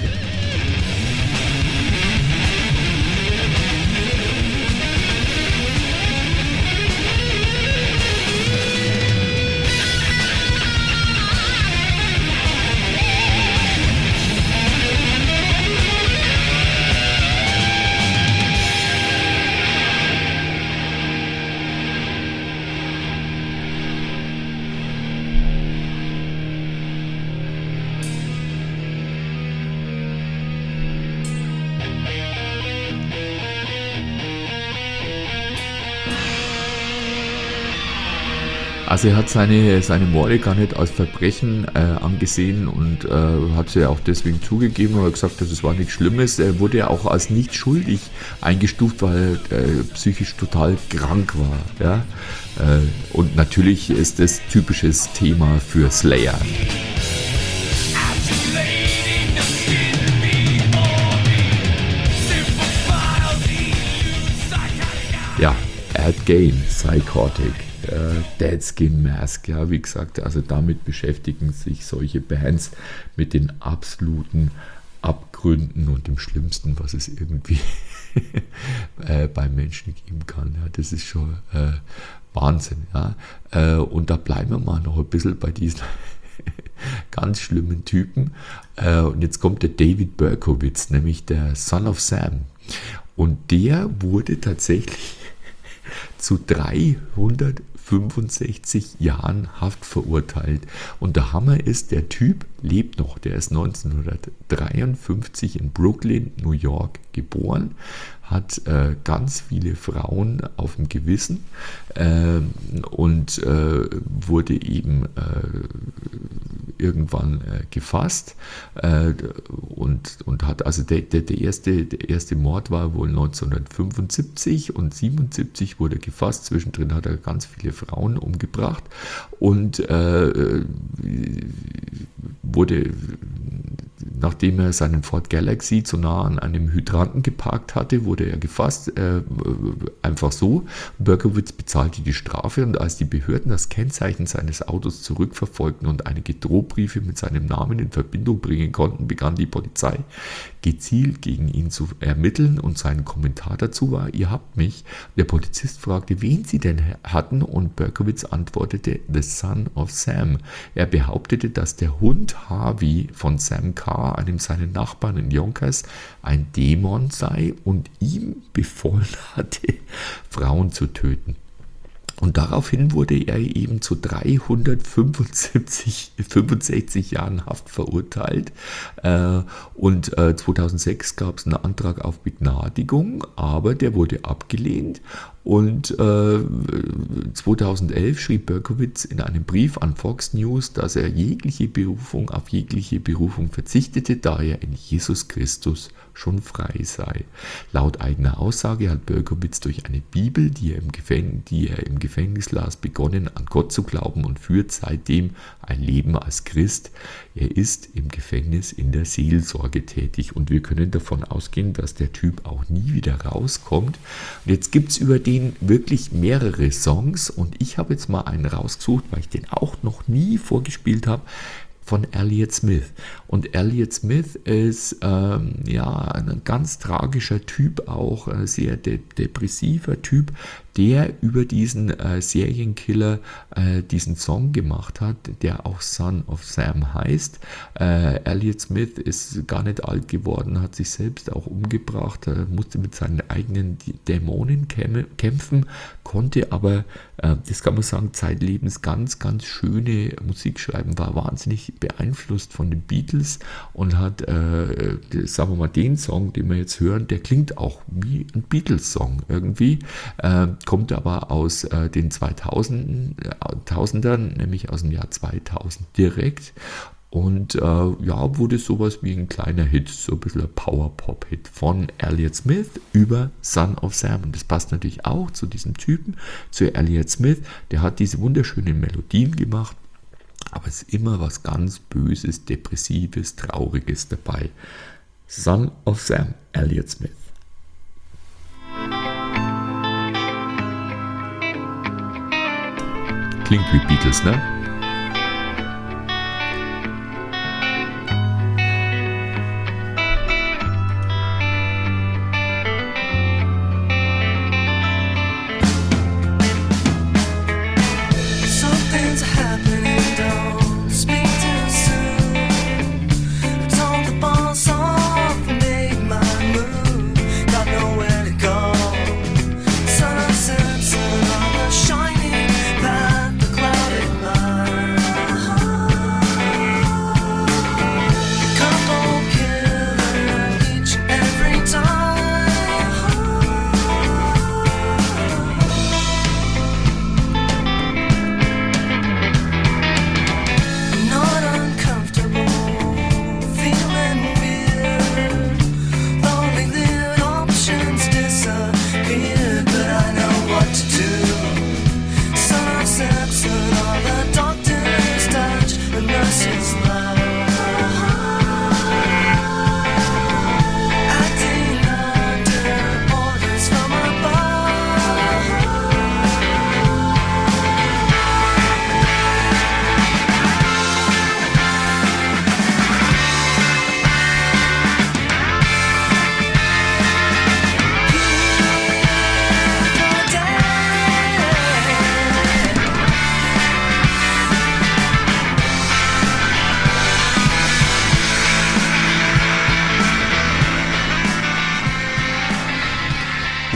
Also er hat seine, seine Morde gar nicht als Verbrechen äh, angesehen und äh, hat sie auch deswegen zugegeben, weil er gesagt hat, das war nichts Schlimmes. Er wurde ja auch als nicht schuldig eingestuft, weil er äh, psychisch total krank war. Ja? Äh, und natürlich ist das typisches Thema für Slayer. Ja, Ed Gein, Psychotic. äh, Dead Skin Mask, ja, wie gesagt, also damit beschäftigen sich solche Bands mit den absoluten Abgründen und dem Schlimmsten, was es irgendwie äh, bei Menschen geben kann. Ja, das ist schon äh, Wahnsinn. Ja. Äh, und da bleiben wir mal noch ein bisschen bei diesen ganz schlimmen Typen. Äh, und jetzt kommt der David Berkowitz, nämlich der Son of Sam. Und der wurde tatsächlich zu dreihundertfünfundsechzig Jahren Haft verurteilt. Und der Hammer ist, der Typ lebt noch. Der ist neunzehnhundertdreiundfünfzig in Brooklyn, New York geboren, hat äh, ganz viele Frauen auf dem Gewissen äh, und äh, wurde eben äh, irgendwann äh, gefasst äh, und, und hat, also der, der, der, erste, der erste Mord war wohl neunzehnhundertfünfundsiebzig und siebenundsiebzig wurde er gefasst. Zwischendrin hat er ganz viele Frauen umgebracht und äh, wurde, nachdem er seinen Ford Galaxy zu nah an einem Hydranten geparkt hatte, wurde er gefasst, äh, einfach so. Berkowitz bezahlte die Strafe und als die Behörden das Kennzeichen seines Autos zurückverfolgten und einige Drohbriefe mit seinem Namen in Verbindung bringen konnten, begann die Polizei gezielt gegen ihn zu ermitteln und sein Kommentar dazu war: Ihr habt mich. Der Polizist fragte, wen sie denn hatten und Berkowitz antwortete: The Son of Sam. Er behauptete, dass der Hund Harvey von Sam Carr, einem seiner Nachbarn in Yonkers, ein Dämon sei und ihm befohlen hatte, Frauen zu töten. Und daraufhin wurde er eben zu dreihundertfünfundsechzig Jahren Haft verurteilt. Und zweitausendsechs gab es einen Antrag auf Begnadigung, aber der wurde abgelehnt. Und äh, zweitausendelf schrieb Berkowitz in einem Brief an Fox News, dass er jegliche Berufung auf jegliche Berufung verzichtete, da er in Jesus Christus schon frei sei. Laut eigener Aussage hat Berkowitz durch eine Bibel, die er im Gefängnis, die er im Gefängnis las, begonnen, an Gott zu glauben und führt seitdem ein Leben als Christ. Er ist im Gefängnis in der Seelsorge tätig und wir können davon ausgehen, dass der Typ auch nie wieder rauskommt. Und jetzt gibt es über den wirklich mehrere Songs und ich habe jetzt mal einen rausgesucht, weil ich den auch noch nie vorgespielt habe, von Elliott Smith. Und Elliott Smith ist ähm, ja ein ganz tragischer Typ, auch ein sehr de- depressiver Typ, der über diesen äh, Serienkiller äh, diesen Song gemacht hat, der auch Son of Sam heißt. Äh, Elliott Smith ist gar nicht alt geworden, hat sich selbst auch umgebracht, äh, musste mit seinen eigenen Dämonen käme, kämpfen, konnte aber, äh, das kann man sagen, zeitlebens ganz, ganz schöne Musik schreiben, war wahnsinnig beeinflusst von den Beatles und hat, äh, sagen wir mal, den Song, den wir jetzt hören, der klingt auch wie ein Beatles-Song irgendwie, äh, kommt aber aus äh, den zweitausendern, nämlich aus dem Jahr zweitausend direkt. Und äh, ja, wurde sowas wie ein kleiner Hit, so ein bisschen ein Power-Pop-Hit von Elliott Smith über Son of Sam. Und das passt natürlich auch zu diesem Typen, zu Elliott Smith. Der hat diese wunderschönen Melodien gemacht, aber es ist immer was ganz Böses, Depressives, Trauriges dabei. Son of Sam, Elliott Smith. Klingt wie Beatles, ne? Sun, sun, sun on the shining path, the clouded mind.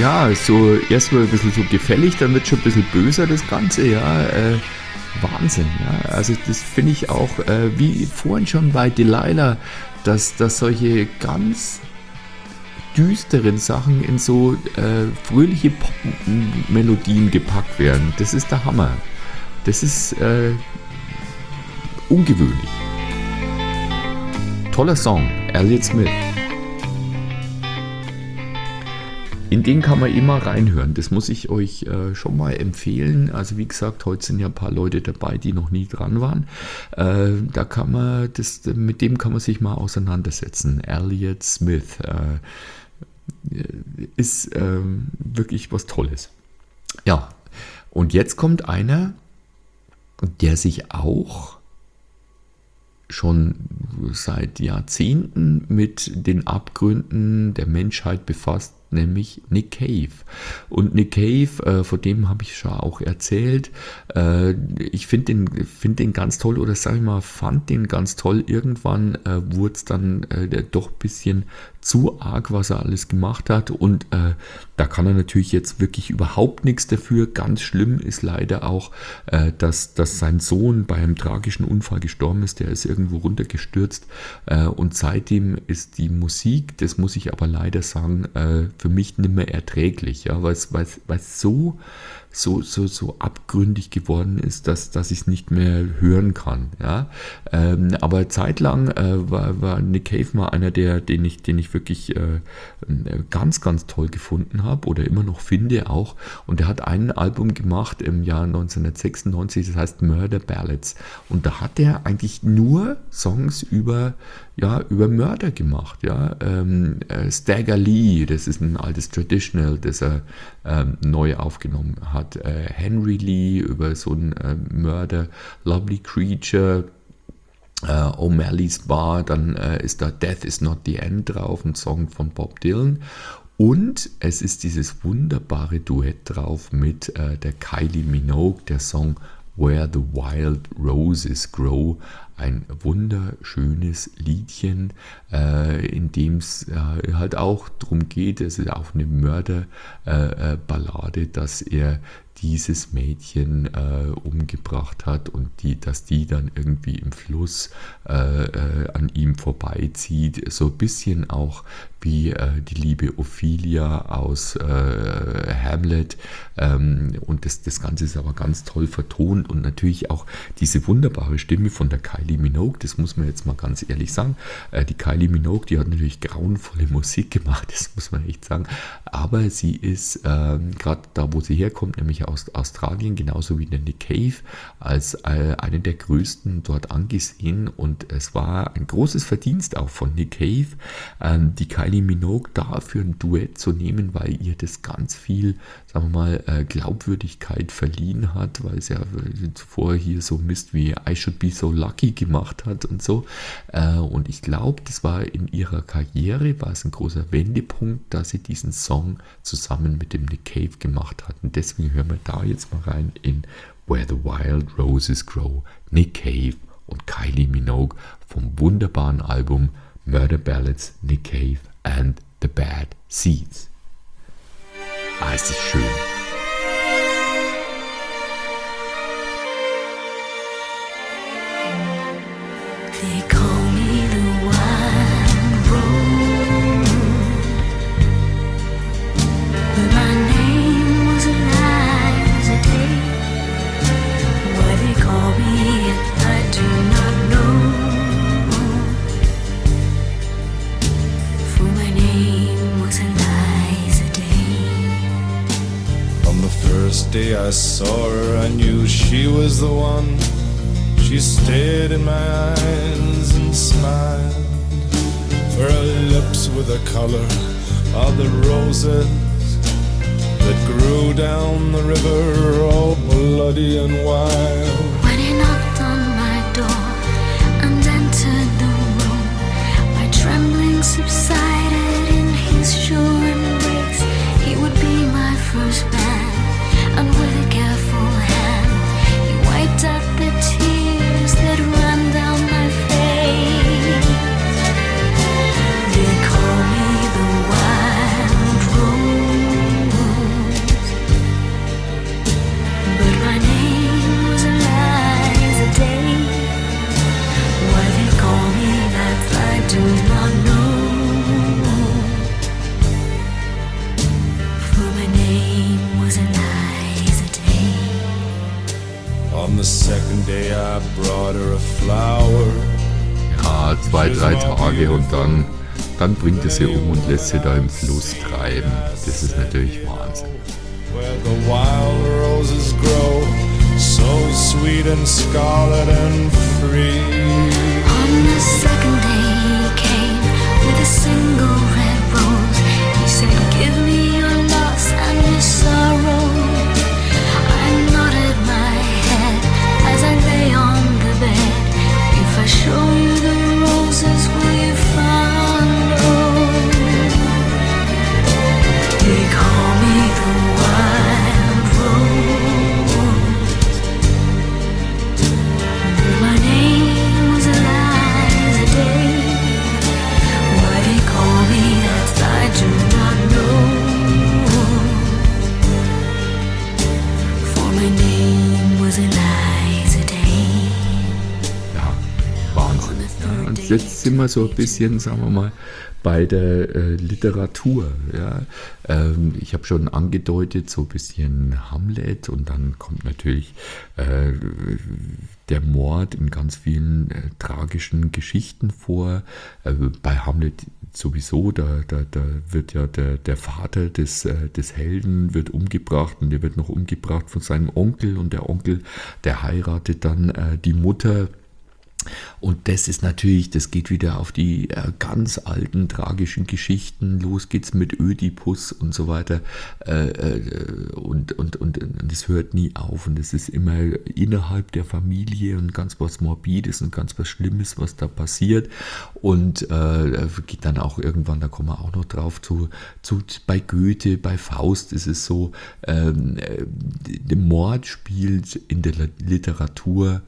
ja, so erstmal ein bisschen so gefällig, dann wird schon ein bisschen böser das Ganze, ja, äh, Wahnsinn, ja, also das finde ich auch, äh, wie vorhin schon bei Delilah, dass, dass solche ganz düsteren Sachen in so äh, fröhliche Pop-Melodien gepackt werden, das ist der Hammer, das ist äh, ungewöhnlich. Toller Song, Elliott Smith. In den kann man immer reinhören, das muss ich euch äh, schon mal empfehlen. Also wie gesagt, heute sind ja ein paar Leute dabei, die noch nie dran waren. Äh, da kann man das, mit dem kann man sich mal auseinandersetzen. Elliott Smith äh, ist äh, wirklich was Tolles. Ja, und jetzt kommt einer, der sich auch schon seit Jahrzehnten mit den Abgründen der Menschheit befasst, nämlich Nick Cave. Und Nick Cave, äh, von dem habe ich schon auch erzählt, äh, ich finde den, find den ganz toll, oder sage ich mal, fand den ganz toll. Irgendwann äh, wurde es dann äh, doch ein bisschen zu arg, was er alles gemacht hat, und äh, da kann er natürlich jetzt wirklich überhaupt nichts dafür. Ganz schlimm ist leider auch, äh, dass, dass sein Sohn bei einem tragischen Unfall gestorben ist, der ist irgendwo runtergestürzt, äh, und seitdem ist die Musik, das muss ich aber leider sagen, äh, für mich nicht mehr erträglich, ja, weil es so so, so, so abgründig geworden ist, dass, dass ich es nicht mehr hören kann. Ja? Ähm, aber zeitlang äh, war, war Nick Cave mal einer, der, den ich, den ich wirklich äh, ganz, ganz toll gefunden habe oder immer noch finde auch. Und er hat ein Album gemacht im Jahr neunzehnhundertsechsundneunzig, das heißt Murder Ballads. Und da hat er eigentlich nur Songs über ja, über Mörder gemacht, ja, ähm, äh, Stagger Lee, das ist ein altes Traditional, das er ähm, neu aufgenommen hat, äh, Henry Lee über so einen äh, Mörder, Lovely Creature, äh, O'Malley's Bar, dann äh, ist da Death is Not the End drauf, ein Song von Bob Dylan. Und es ist dieses wunderbare Duett drauf mit äh, der Kylie Minogue, der Song Where the Wild Roses Grow, ein wunderschönes Liedchen, äh, in dem es äh, halt auch darum geht, es ist auch eine Mörderballade, äh, dass er dieses Mädchen äh, umgebracht hat und die, dass die dann irgendwie im Fluss äh, äh, an ihm vorbeizieht. So ein bisschen auch wie äh, die liebe Ophelia aus äh, Hamlet. Ähm, und das, das Ganze ist aber ganz toll vertont und natürlich auch diese wunderbare Stimme von der Kylie Minogue, das muss man jetzt mal ganz ehrlich sagen. Äh, die Kylie Minogue, die hat natürlich grauenvolle Musik gemacht, das muss man echt sagen. Aber sie ist äh, gerade da, wo sie herkommt, nämlich aus Australien, genauso wie der Nick Cave, als äh, eine der größten dort angesehen, und es war ein großes Verdienst auch von Nick Cave, ähm, die Kylie Minogue da für ein Duett zu nehmen, weil ihr das ganz viel, sagen wir mal, äh, Glaubwürdigkeit verliehen hat, weil es ja zuvor hier so Mist wie I Should Be So Lucky gemacht hat und so, äh, und ich glaube, das war in ihrer Karriere, war es ein großer Wendepunkt, dass sie diesen Song zusammen mit dem Nick Cave gemacht hat, und deswegen hören wir da jetzt mal rein in Where the Wild Roses Grow, Nick Cave und Kylie Minogue vom wunderbaren Album Murder Ballads, Nick Cave and the Bad Seeds. Ah, ist das schön. They call me the wild rose, but my name was Eliza Day. Why they call me, I do not know, for my name was Eliza Day. On the first day I saw her, I knew she was the one. She stared in my eyes and smiled, for her lips were the color of the roses that grew down the river, all bloody and wild. When he knocked on my door and entered the room, my trembling subsided in his sure embrace. He would be my first man, and with a careful hand he wiped out the tears that ran down my face. They call me the wild rose, On the second day I brought her a flower. Ja, zwei, drei Tage und dann, dann bringt er sie um und lässt sie da im Fluss treiben. Das ist natürlich Wahnsinn. Where the wild roses grow, so sweet and scarlet and free. On the second day he came with a single red rose. He said, give me your loss and your sorrow. I nodded my head as I lay on the bed. If I show you the roses, will you follow? They call me the wild rose. My name was Eliza Day. Why they call me that I do not know. For my name was Eliza Day. Ja, Wahnsinn. Ja, und jetzt sind wir so ein bisschen, sagen wir mal, bei der äh, Literatur. Ja. Ähm, ich habe schon angedeutet, so ein bisschen Hamlet und dann kommt natürlich äh, der Mord in ganz vielen äh, tragischen Geschichten vor. Äh, bei Hamlet sowieso, da, da, da wird ja der, der Vater des, äh, des Helden wird umgebracht und der wird noch umgebracht von seinem Onkel und der Onkel, der heiratet dann äh, die Mutter. Und das ist natürlich, das geht wieder auf die äh, ganz alten tragischen Geschichten. Los geht's mit Ödipus und so weiter. Äh, äh, und, und, und, und das hört nie auf. Und es ist immer innerhalb der Familie und ganz was Morbides und ganz was Schlimmes, was da passiert. Und äh, geht dann auch irgendwann, da kommen wir auch noch drauf, zu, zu bei Goethe, bei Faust ist es so, ähm, äh, der Mord spielt in der Literatur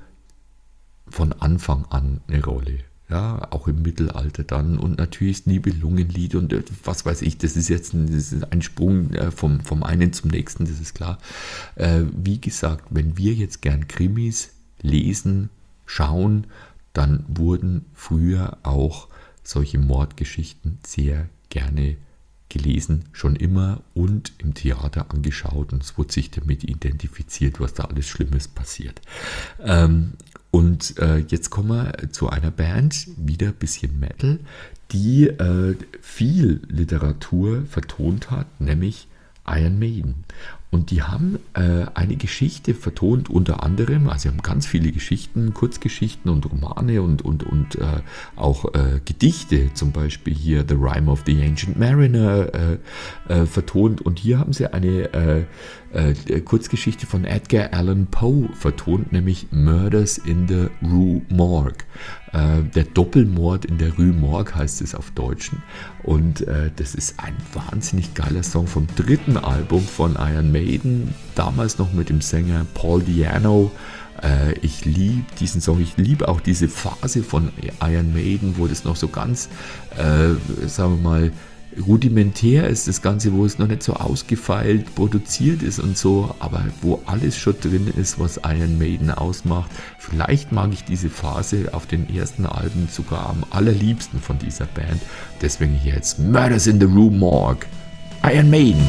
von Anfang an eine Rolle, ja, auch im Mittelalter dann und natürlich das Nibelungenlied und was weiß ich, das ist jetzt ein, das ist ein Sprung vom, vom einen zum nächsten, das ist klar. Äh, wie gesagt, wenn wir jetzt gern Krimis lesen, schauen, dann wurden früher auch solche Mordgeschichten sehr gerne gelesen, schon immer und im Theater angeschaut und es wurde sich damit identifiziert, was da alles Schlimmes passiert. Ähm, Und äh, jetzt kommen wir zu einer Band, wieder ein bisschen Metal, die äh, viel Literatur vertont hat, nämlich Iron Maiden. Und die haben äh, eine Geschichte vertont, unter anderem, also sie haben ganz viele Geschichten, Kurzgeschichten und Romane und, und, und äh, auch äh, Gedichte, zum Beispiel hier The Rime of the Ancient Mariner äh, äh, vertont. Und hier haben sie eine äh, äh, Kurzgeschichte von Edgar Allan Poe vertont, nämlich Murders in the Rue Morgue. Äh, der Doppelmord in der Rue Morgue heißt es auf Deutschen. Und äh, das ist ein wahnsinnig geiler Song vom dritten Album von Iron Maiden, damals noch mit dem Sänger Paul Di'Anno. Äh, ich liebe diesen Song, ich liebe auch diese Phase von Iron Maiden, wo das noch so ganz, äh, sagen wir mal, rudimentär ist, das Ganze, wo es noch nicht so ausgefeilt produziert ist und so, aber wo alles schon drin ist, was Iron Maiden ausmacht. Vielleicht mag ich diese Phase auf den ersten Alben sogar am allerliebsten von dieser Band. Deswegen hier jetzt Murders in the Rue Morgue, Iron Maiden.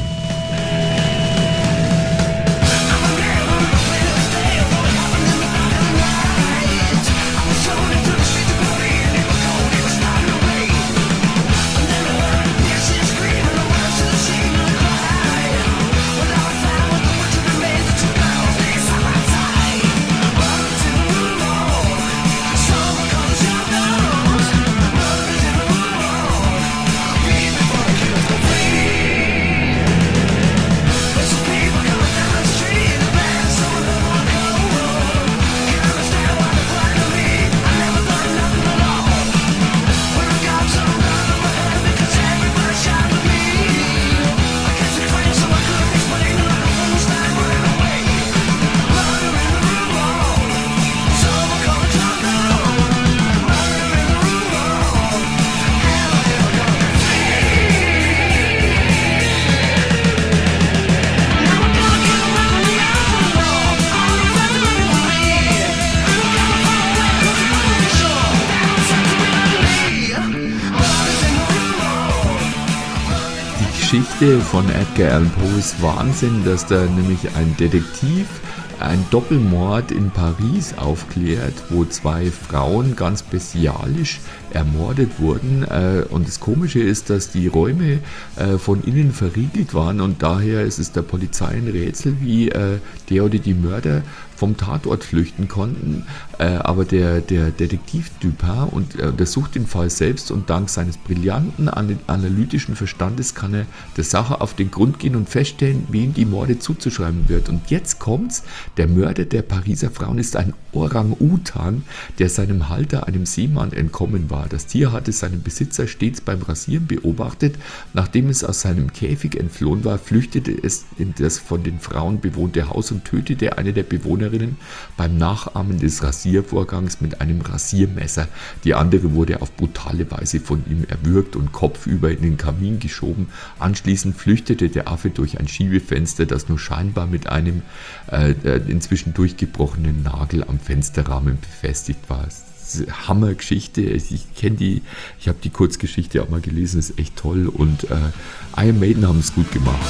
Geschichte von Edgar Allan Poe ist Wahnsinn, dass da nämlich ein Detektiv ein Doppelmord in Paris aufklärt, wo zwei Frauen ganz bestialisch ermordet wurden. Und das Komische ist, dass die Räume von innen verriegelt waren und daher ist es der Polizei ein Rätsel, wie der oder die Mörder vom Tatort flüchten konnten, äh, aber der, der Detektiv Dupin und, äh, untersucht den Fall selbst und dank seines brillanten analytischen Verstandes kann er der Sache auf den Grund gehen und feststellen, wem die Morde zuzuschreiben wird. Und jetzt kommt's, der Mörder der Pariser Frauen ist ein Orang-Utan, der seinem Halter, einem Seemann, entkommen war. Das Tier hatte seinen Besitzer stets beim Rasieren beobachtet. Nachdem es aus seinem Käfig entflohen war, flüchtete es in das von den Frauen bewohnte Haus und tötete eine der Bewohner beim Nachahmen des Rasiervorgangs mit einem Rasiermesser. Die andere wurde auf brutale Weise von ihm erwürgt und kopfüber in den Kamin geschoben. Anschließend flüchtete der Affe durch ein Schiebefenster, das nur scheinbar mit einem äh, inzwischen durchgebrochenen Nagel am Fensterrahmen befestigt war. Hammergeschichte. Ich kenne die, ich habe die Kurzgeschichte auch mal gelesen, ist echt toll und äh, Iron Maiden haben es gut gemacht.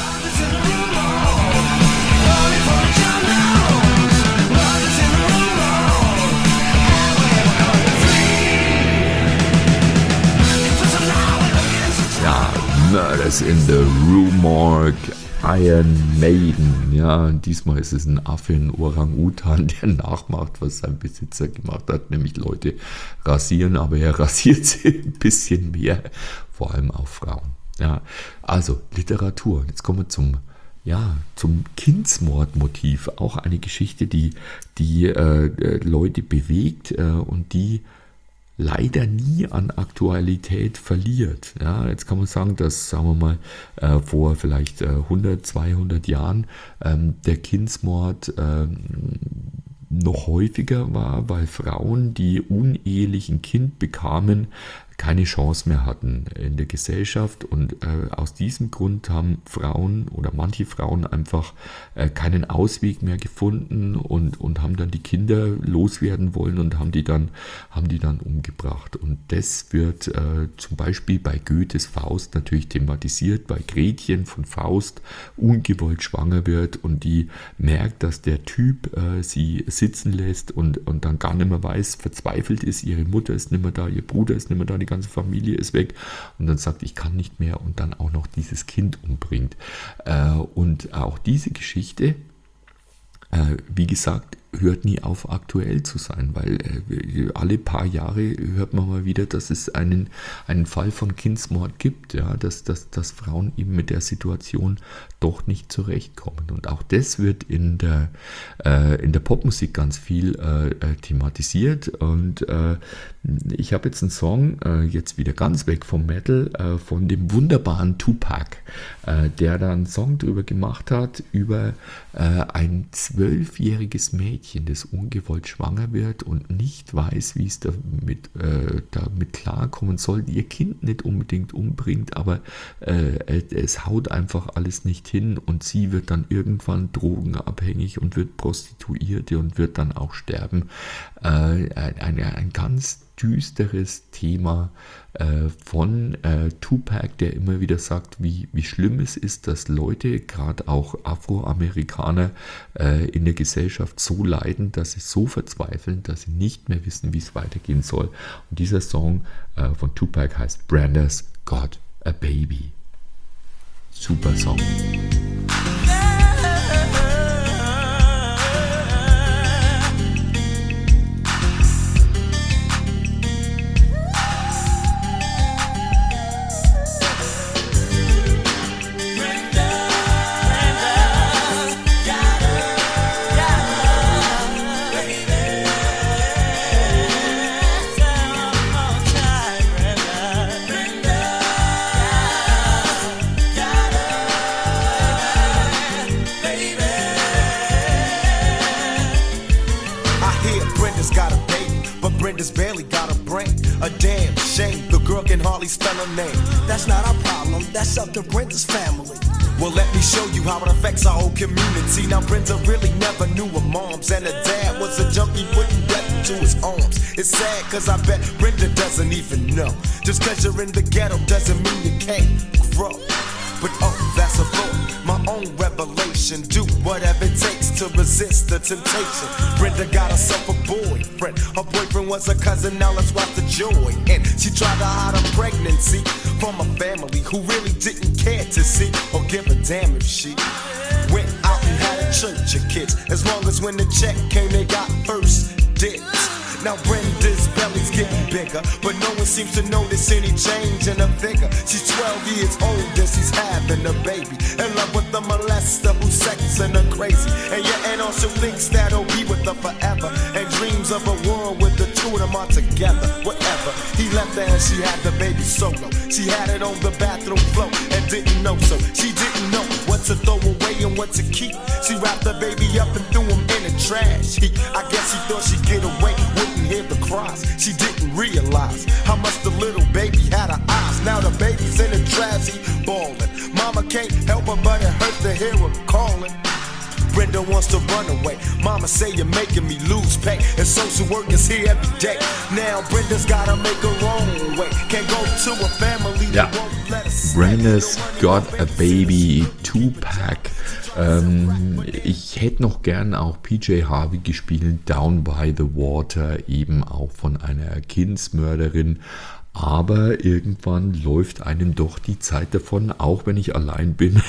Murders in the Rue Morgue, Iron Maiden. Ja, diesmal ist es ein Affe, ein Orang-Utan, der nachmacht, was sein Besitzer gemacht hat, nämlich Leute rasieren, aber er rasiert sie ein bisschen mehr, vor allem auch Frauen. Ja, also Literatur. Jetzt kommen wir zum Ja, zum Kindsmordmotiv. Auch eine Geschichte, die die äh, Leute bewegt äh, und die leider nie an Aktualität verliert. Ja, jetzt kann man sagen, dass, sagen wir mal, äh, vor vielleicht äh, hundert, zweihundert Jahren ähm, der Kindsmord äh, noch häufiger war, weil Frauen, die unehelich ein Kind bekamen, keine Chance mehr hatten in der Gesellschaft und äh, aus diesem Grund haben Frauen oder manche Frauen einfach äh, keinen Ausweg mehr gefunden und, und haben dann die Kinder loswerden wollen und haben die dann, haben die dann umgebracht. Und das wird äh, zum Beispiel bei Goethes Faust natürlich thematisiert, bei Gretchen von Faust ungewollt schwanger wird und die merkt, dass der Typ äh, sie sitzen lässt und, und dann gar nicht mehr weiß, verzweifelt ist, ihre Mutter ist nicht mehr da, ihr Bruder ist nicht mehr da, die ganze Familie ist weg und dann sagt, ich kann nicht mehr und dann auch noch dieses Kind umbringt. Äh, und auch diese Geschichte, äh, wie gesagt, hört nie auf, aktuell zu sein, weil äh, alle paar Jahre hört man mal wieder, dass es einen, einen Fall von Kindsmord gibt, ja, dass, dass, dass Frauen eben mit der Situation doch nicht zurechtkommen. Und auch das wird in der, äh, in der Popmusik ganz viel äh, thematisiert. Und äh, ich habe jetzt einen Song, äh, jetzt wieder ganz weg vom Metal, äh, von dem wunderbaren Tupac, äh, der da einen Song drüber gemacht hat, über äh, ein zwölfjähriges Mädchen, das ungewollt schwanger wird und nicht weiß, wie es damit, äh, damit klarkommen soll, ihr Kind nicht unbedingt umbringt, aber äh, es haut einfach alles nicht hin und sie wird dann irgendwann drogenabhängig und wird Prostituierte und wird dann auch sterben. Äh, ein, ein, ein ganz düsteres Thema äh, von äh, Tupac, der immer wieder sagt, wie, wie schlimm es ist, dass Leute, gerade auch Afroamerikaner, äh, in der Gesellschaft so leiden, dass sie so verzweifeln, dass sie nicht mehr wissen, wie es weitergehen soll. Und dieser Song äh, von Tupac heißt Branda's Got a Baby. Super Song. Brenda's barely got a brain. A damn shame the girl can hardly spell her name. That's not our problem, that's up to Brenda's family. Well, let me show you how it affects our whole community. Now, Brenda really never knew her moms, and her dad was a junkie putting death into his arms. It's sad, cause I bet Brenda doesn't even know. Just cause you're in the ghetto doesn't mean you can't grow. But oh, that's a thought. My own revelation. Do whatever it takes to resist the temptation. Brenda got herself a boyfriend. Her boyfriend was a cousin, now let's watch the joy. And she tried to hide her pregnancy from a family who really didn't care to see or give a damn if she went out and had a church of kids. As long as when the check came, they got first dibs. Now Brenda's belly's getting bigger, but no one seems to notice any change in her figure. She's twelve years old and she's having a baby, in love with a molester who's sexing her crazy. And your aunt also thinks that he'll be with her forever, and dreams of a world with the two of them all together. Whatever, he left her and she had the baby solo. She had it on the bathroom floor and didn't know, so she didn't know what to throw away and what to keep. She wrapped the baby up and threw him in the trash heap. I guess she thought she'd get away, wouldn't hear the cries. She didn't realize how much the little baby had her eyes. Now the baby's in the trash, he bawling. Mama can't help her, but it hurts to hear her calling. Brenda wants to run away. Mama say you're making me lose pay, and social work is here every day. Now Brenda's gotta make her own way. Can't go to a family that Ja. won't let us. Brenda's Got a Baby Two-Pack. Ähm, ich hätte noch gern auch P J Harvey gespielt, Down by the Water, eben auch von einer Kindsmörderin. Aber irgendwann läuft einem doch die Zeit davon, auch wenn ich allein bin,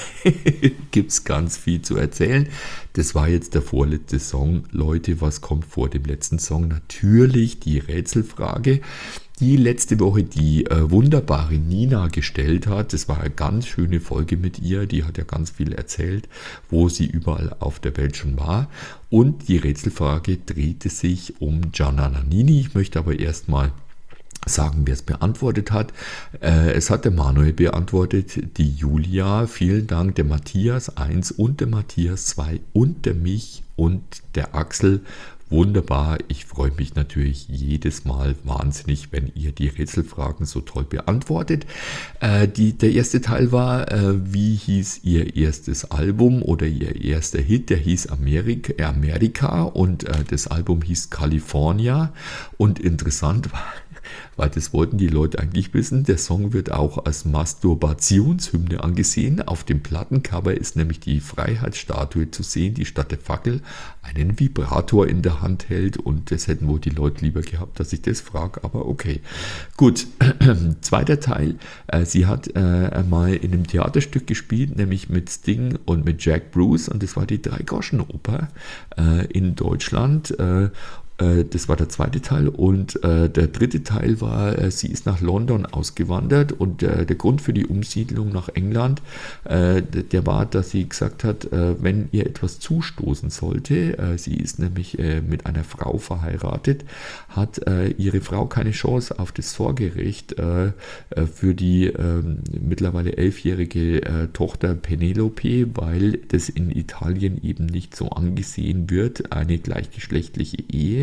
gibt es ganz viel zu erzählen. Das war jetzt der vorletzte Song. Leute, was kommt vor dem letzten Song? Natürlich die Rätselfrage, die letzte Woche die äh, wunderbare Nina gestellt hat. Das war eine ganz schöne Folge mit ihr. Die hat ja ganz viel erzählt, wo sie überall auf der Welt schon war. Und die Rätselfrage drehte sich um Gianna Nannini. Ich möchte aber erstmal sagen, wer es beantwortet hat. Äh, es hat der Manuel beantwortet, die Julia, vielen Dank, der Matthias eins und der Matthias zwei und der mich und der Axel. Wunderbar, ich freue mich natürlich jedes Mal wahnsinnig, wenn ihr die Rätselfragen so toll beantwortet. Äh, die, der erste Teil war, äh, wie hieß ihr erstes Album oder ihr erster Hit? Der hieß Amerika, Amerika und äh, das Album hieß California. Und interessant war, weil das wollten die Leute eigentlich wissen. Der Song wird auch als Masturbationshymne angesehen. Auf dem Plattencover ist nämlich die Freiheitsstatue zu sehen, die statt der Fackel einen Vibrator in der Hand hält. Und das hätten wohl die Leute lieber gehabt, dass ich das frage. Aber okay. Gut, zweiter Teil. Äh, sie hat äh, mal in einem Theaterstück gespielt, nämlich mit Sting und mit Jack Bruce. Und das war die Dreigroschenoper äh, in Deutschland. Äh, Das war der zweite Teil und äh, der dritte Teil war, äh, sie ist nach London ausgewandert und äh, der Grund für die Umsiedlung nach England, äh, der war, dass sie gesagt hat, äh, wenn ihr etwas zustoßen sollte, äh, sie ist nämlich äh, mit einer Frau verheiratet, hat äh, ihre Frau keine Chance auf das Sorgerecht äh, für die äh, mittlerweile elfjährige äh, Tochter Penelope, weil das in Italien eben nicht so angesehen wird, eine gleichgeschlechtliche Ehe.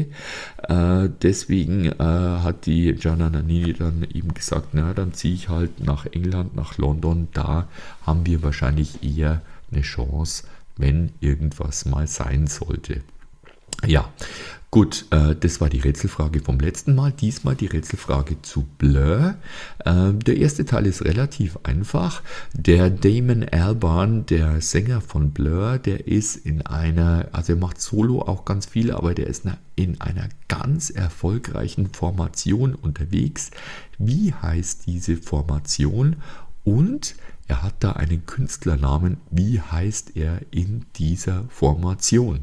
Äh, deswegen äh, hat die Gianna Nannini dann eben gesagt, na, dann ziehe ich halt nach England, nach London, da haben wir wahrscheinlich eher eine Chance, wenn irgendwas mal sein sollte. Ja, gut, äh, das war die Rätselfrage vom letzten Mal. Diesmal die Rätselfrage zu Blur. Äh, der erste Teil ist relativ einfach. Der Damon Albarn, der Sänger von Blur, der ist in einer, also er macht Solo auch ganz viel, aber der ist in einer ganz erfolgreichen Formation unterwegs. Wie heißt diese Formation? Und er hat da einen Künstlernamen. Wie heißt er in dieser Formation?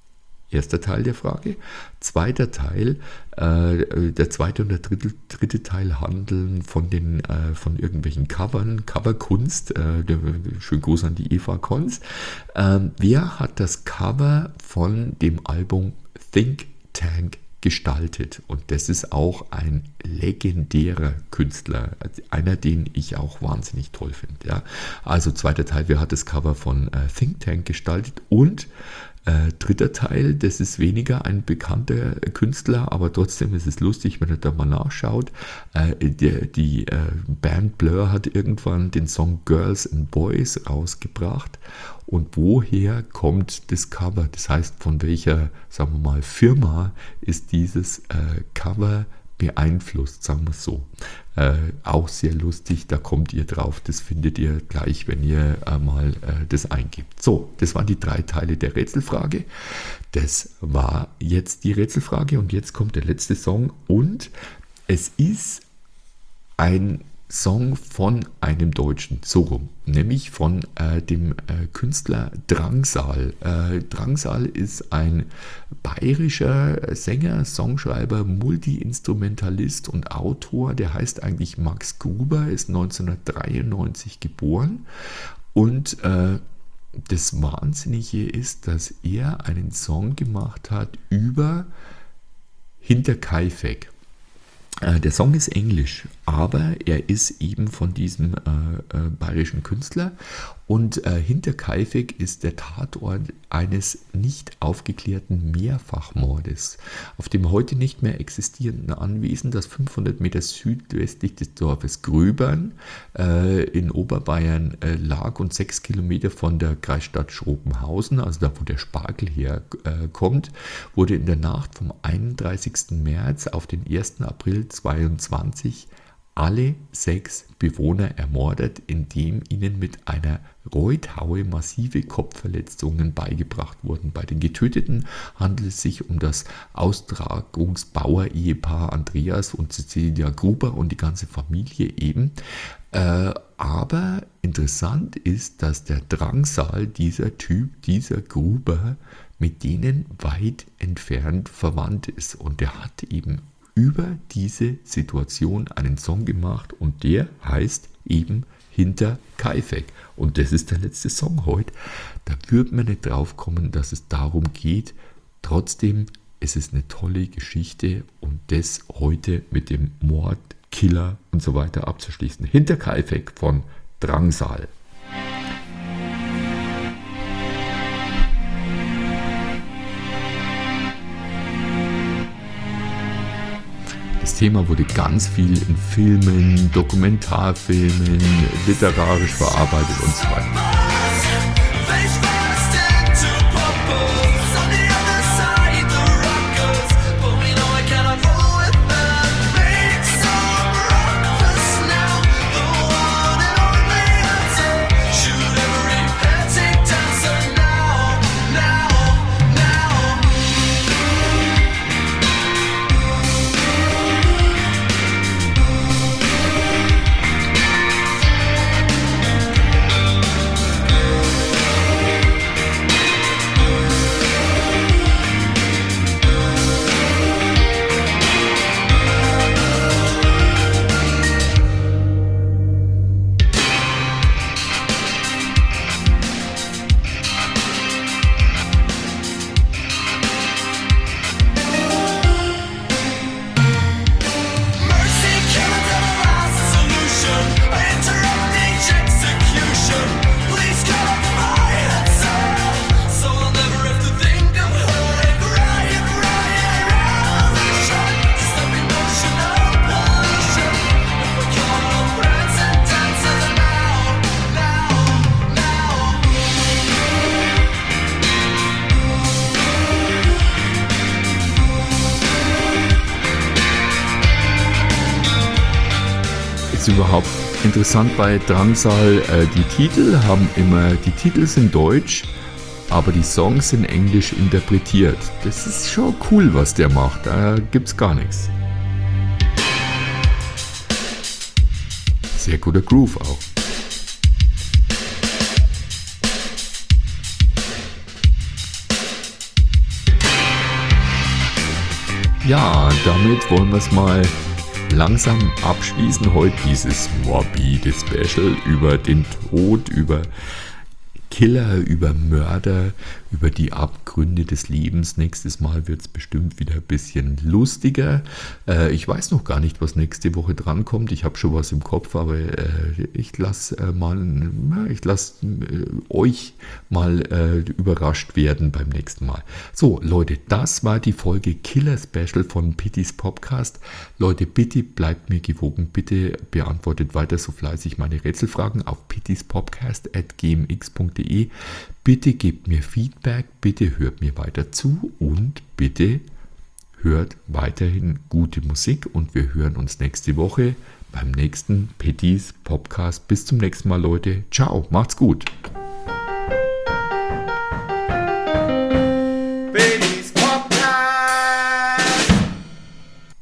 Erster Teil der Frage. Zweiter Teil, äh, der zweite und der dritte, dritte Teil handeln von den äh, von irgendwelchen Covern, Coverkunst. Äh, der, schönen Gruß an die Eva Kons. Ähm, wer hat das Cover von dem Album Think Tank gestaltet? Und das ist auch ein legendärer Künstler, einer, den ich auch wahnsinnig toll finde. Ja? Also zweiter Teil, wer hat das Cover von äh, Think Tank gestaltet? Und Äh, dritter Teil, das ist weniger ein bekannter Künstler, aber trotzdem ist es lustig, wenn ihr da mal nachschaut. Äh, die die äh, Band Blur hat irgendwann den Song Girls and Boys rausgebracht. Und woher kommt das Cover? Das heißt, von welcher, sagen wir mal, Firma ist dieses äh, Cover beeinflusst, sagen wir es so. Äh, auch sehr lustig, da kommt ihr drauf, das findet ihr gleich, wenn ihr äh, mal äh, das eingibt. So, das waren die drei Teile der Rätselfrage. Das war jetzt die Rätselfrage und jetzt kommt der letzte Song und es ist ein Song von einem Deutschen, so rum, nämlich von äh, dem äh, Künstler Drangsal. Äh, Drangsal ist ein bayerischer Sänger, Songschreiber, Multi-Instrumentalist und Autor. Der heißt eigentlich Max Gruber, ist neunzehnhundertdreiundneunzig geboren und äh, das Wahnsinnige ist, dass er einen Song gemacht hat über Hinterkaifeck. Der Song ist englisch, aber er ist eben von diesem äh, äh, bayerischen Künstler und äh, Hinterkaifeck ist der Tatort eines nicht aufgeklärten Mehrfachmordes auf dem heute nicht mehr existierenden Anwesen, das fünfhundert Meter südwestlich des Dorfes Gröbern äh, in Oberbayern äh, lag und sechs Kilometer von der Kreisstadt Schrobenhausen, also da wo der Spargel herkommt, äh, wurde in der Nacht vom einunddreißigsten März auf den ersten April zweiundzwanzig alle sechs Bewohner ermordet, indem ihnen mit einer Reuthaue massive Kopfverletzungen beigebracht wurden. Bei den Getöteten handelt es sich um das Austragungsbauer-Ehepaar Andreas und Cecilia Gruber und die ganze Familie eben. Äh, aber interessant ist, dass der Drangsal, dieser Typ, dieser Gruber, mit denen weit entfernt verwandt ist. Und der hat eben über diese Situation einen Song gemacht und der heißt eben Hinterkaifeck. Und das ist der letzte Song heute. Da wird man nicht drauf kommen, dass es darum geht. Trotzdem ist es eine tolle Geschichte und das heute mit dem Mord, Killer und so weiter abzuschließen. Hinterkaifeck von Drangsal. Das Thema wurde ganz viel in Filmen, Dokumentarfilmen, literarisch verarbeitet und so weiter. Ist überhaupt interessant bei Drangsal, äh, die Titel haben immer, die Titel sind deutsch, aber die Songs sind englisch interpretiert. Das ist schon cool, was der macht, da gibt's gar nichts. Sehr guter Groove auch. Ja, damit wollen wir es mal langsam abschließen. Heute dieses morbide Special über den Tod, über Killer, über Mörder, über die Abgründe des Lebens. Nächstes Mal wird es bestimmt wieder ein bisschen lustiger. Äh, ich weiß noch gar nicht, was nächste Woche drankommt. Ich habe schon was im Kopf, aber äh, ich lasse äh, mal, ich lasse äh, euch mal äh, überrascht werden beim nächsten Mal. So, Leute, das war die Folge Killer Special von Pittys Podcast. Leute, bitte bleibt mir gewogen. Bitte beantwortet weiter so fleißig meine Rätselfragen auf pittyspodcast at gmx punkt de. Bitte gebt mir Feedback, bitte hört mir weiter zu und bitte hört weiterhin gute Musik und wir hören uns nächste Woche beim nächsten Pettys Podcast. Bis zum nächsten Mal, Leute. Ciao, macht's gut.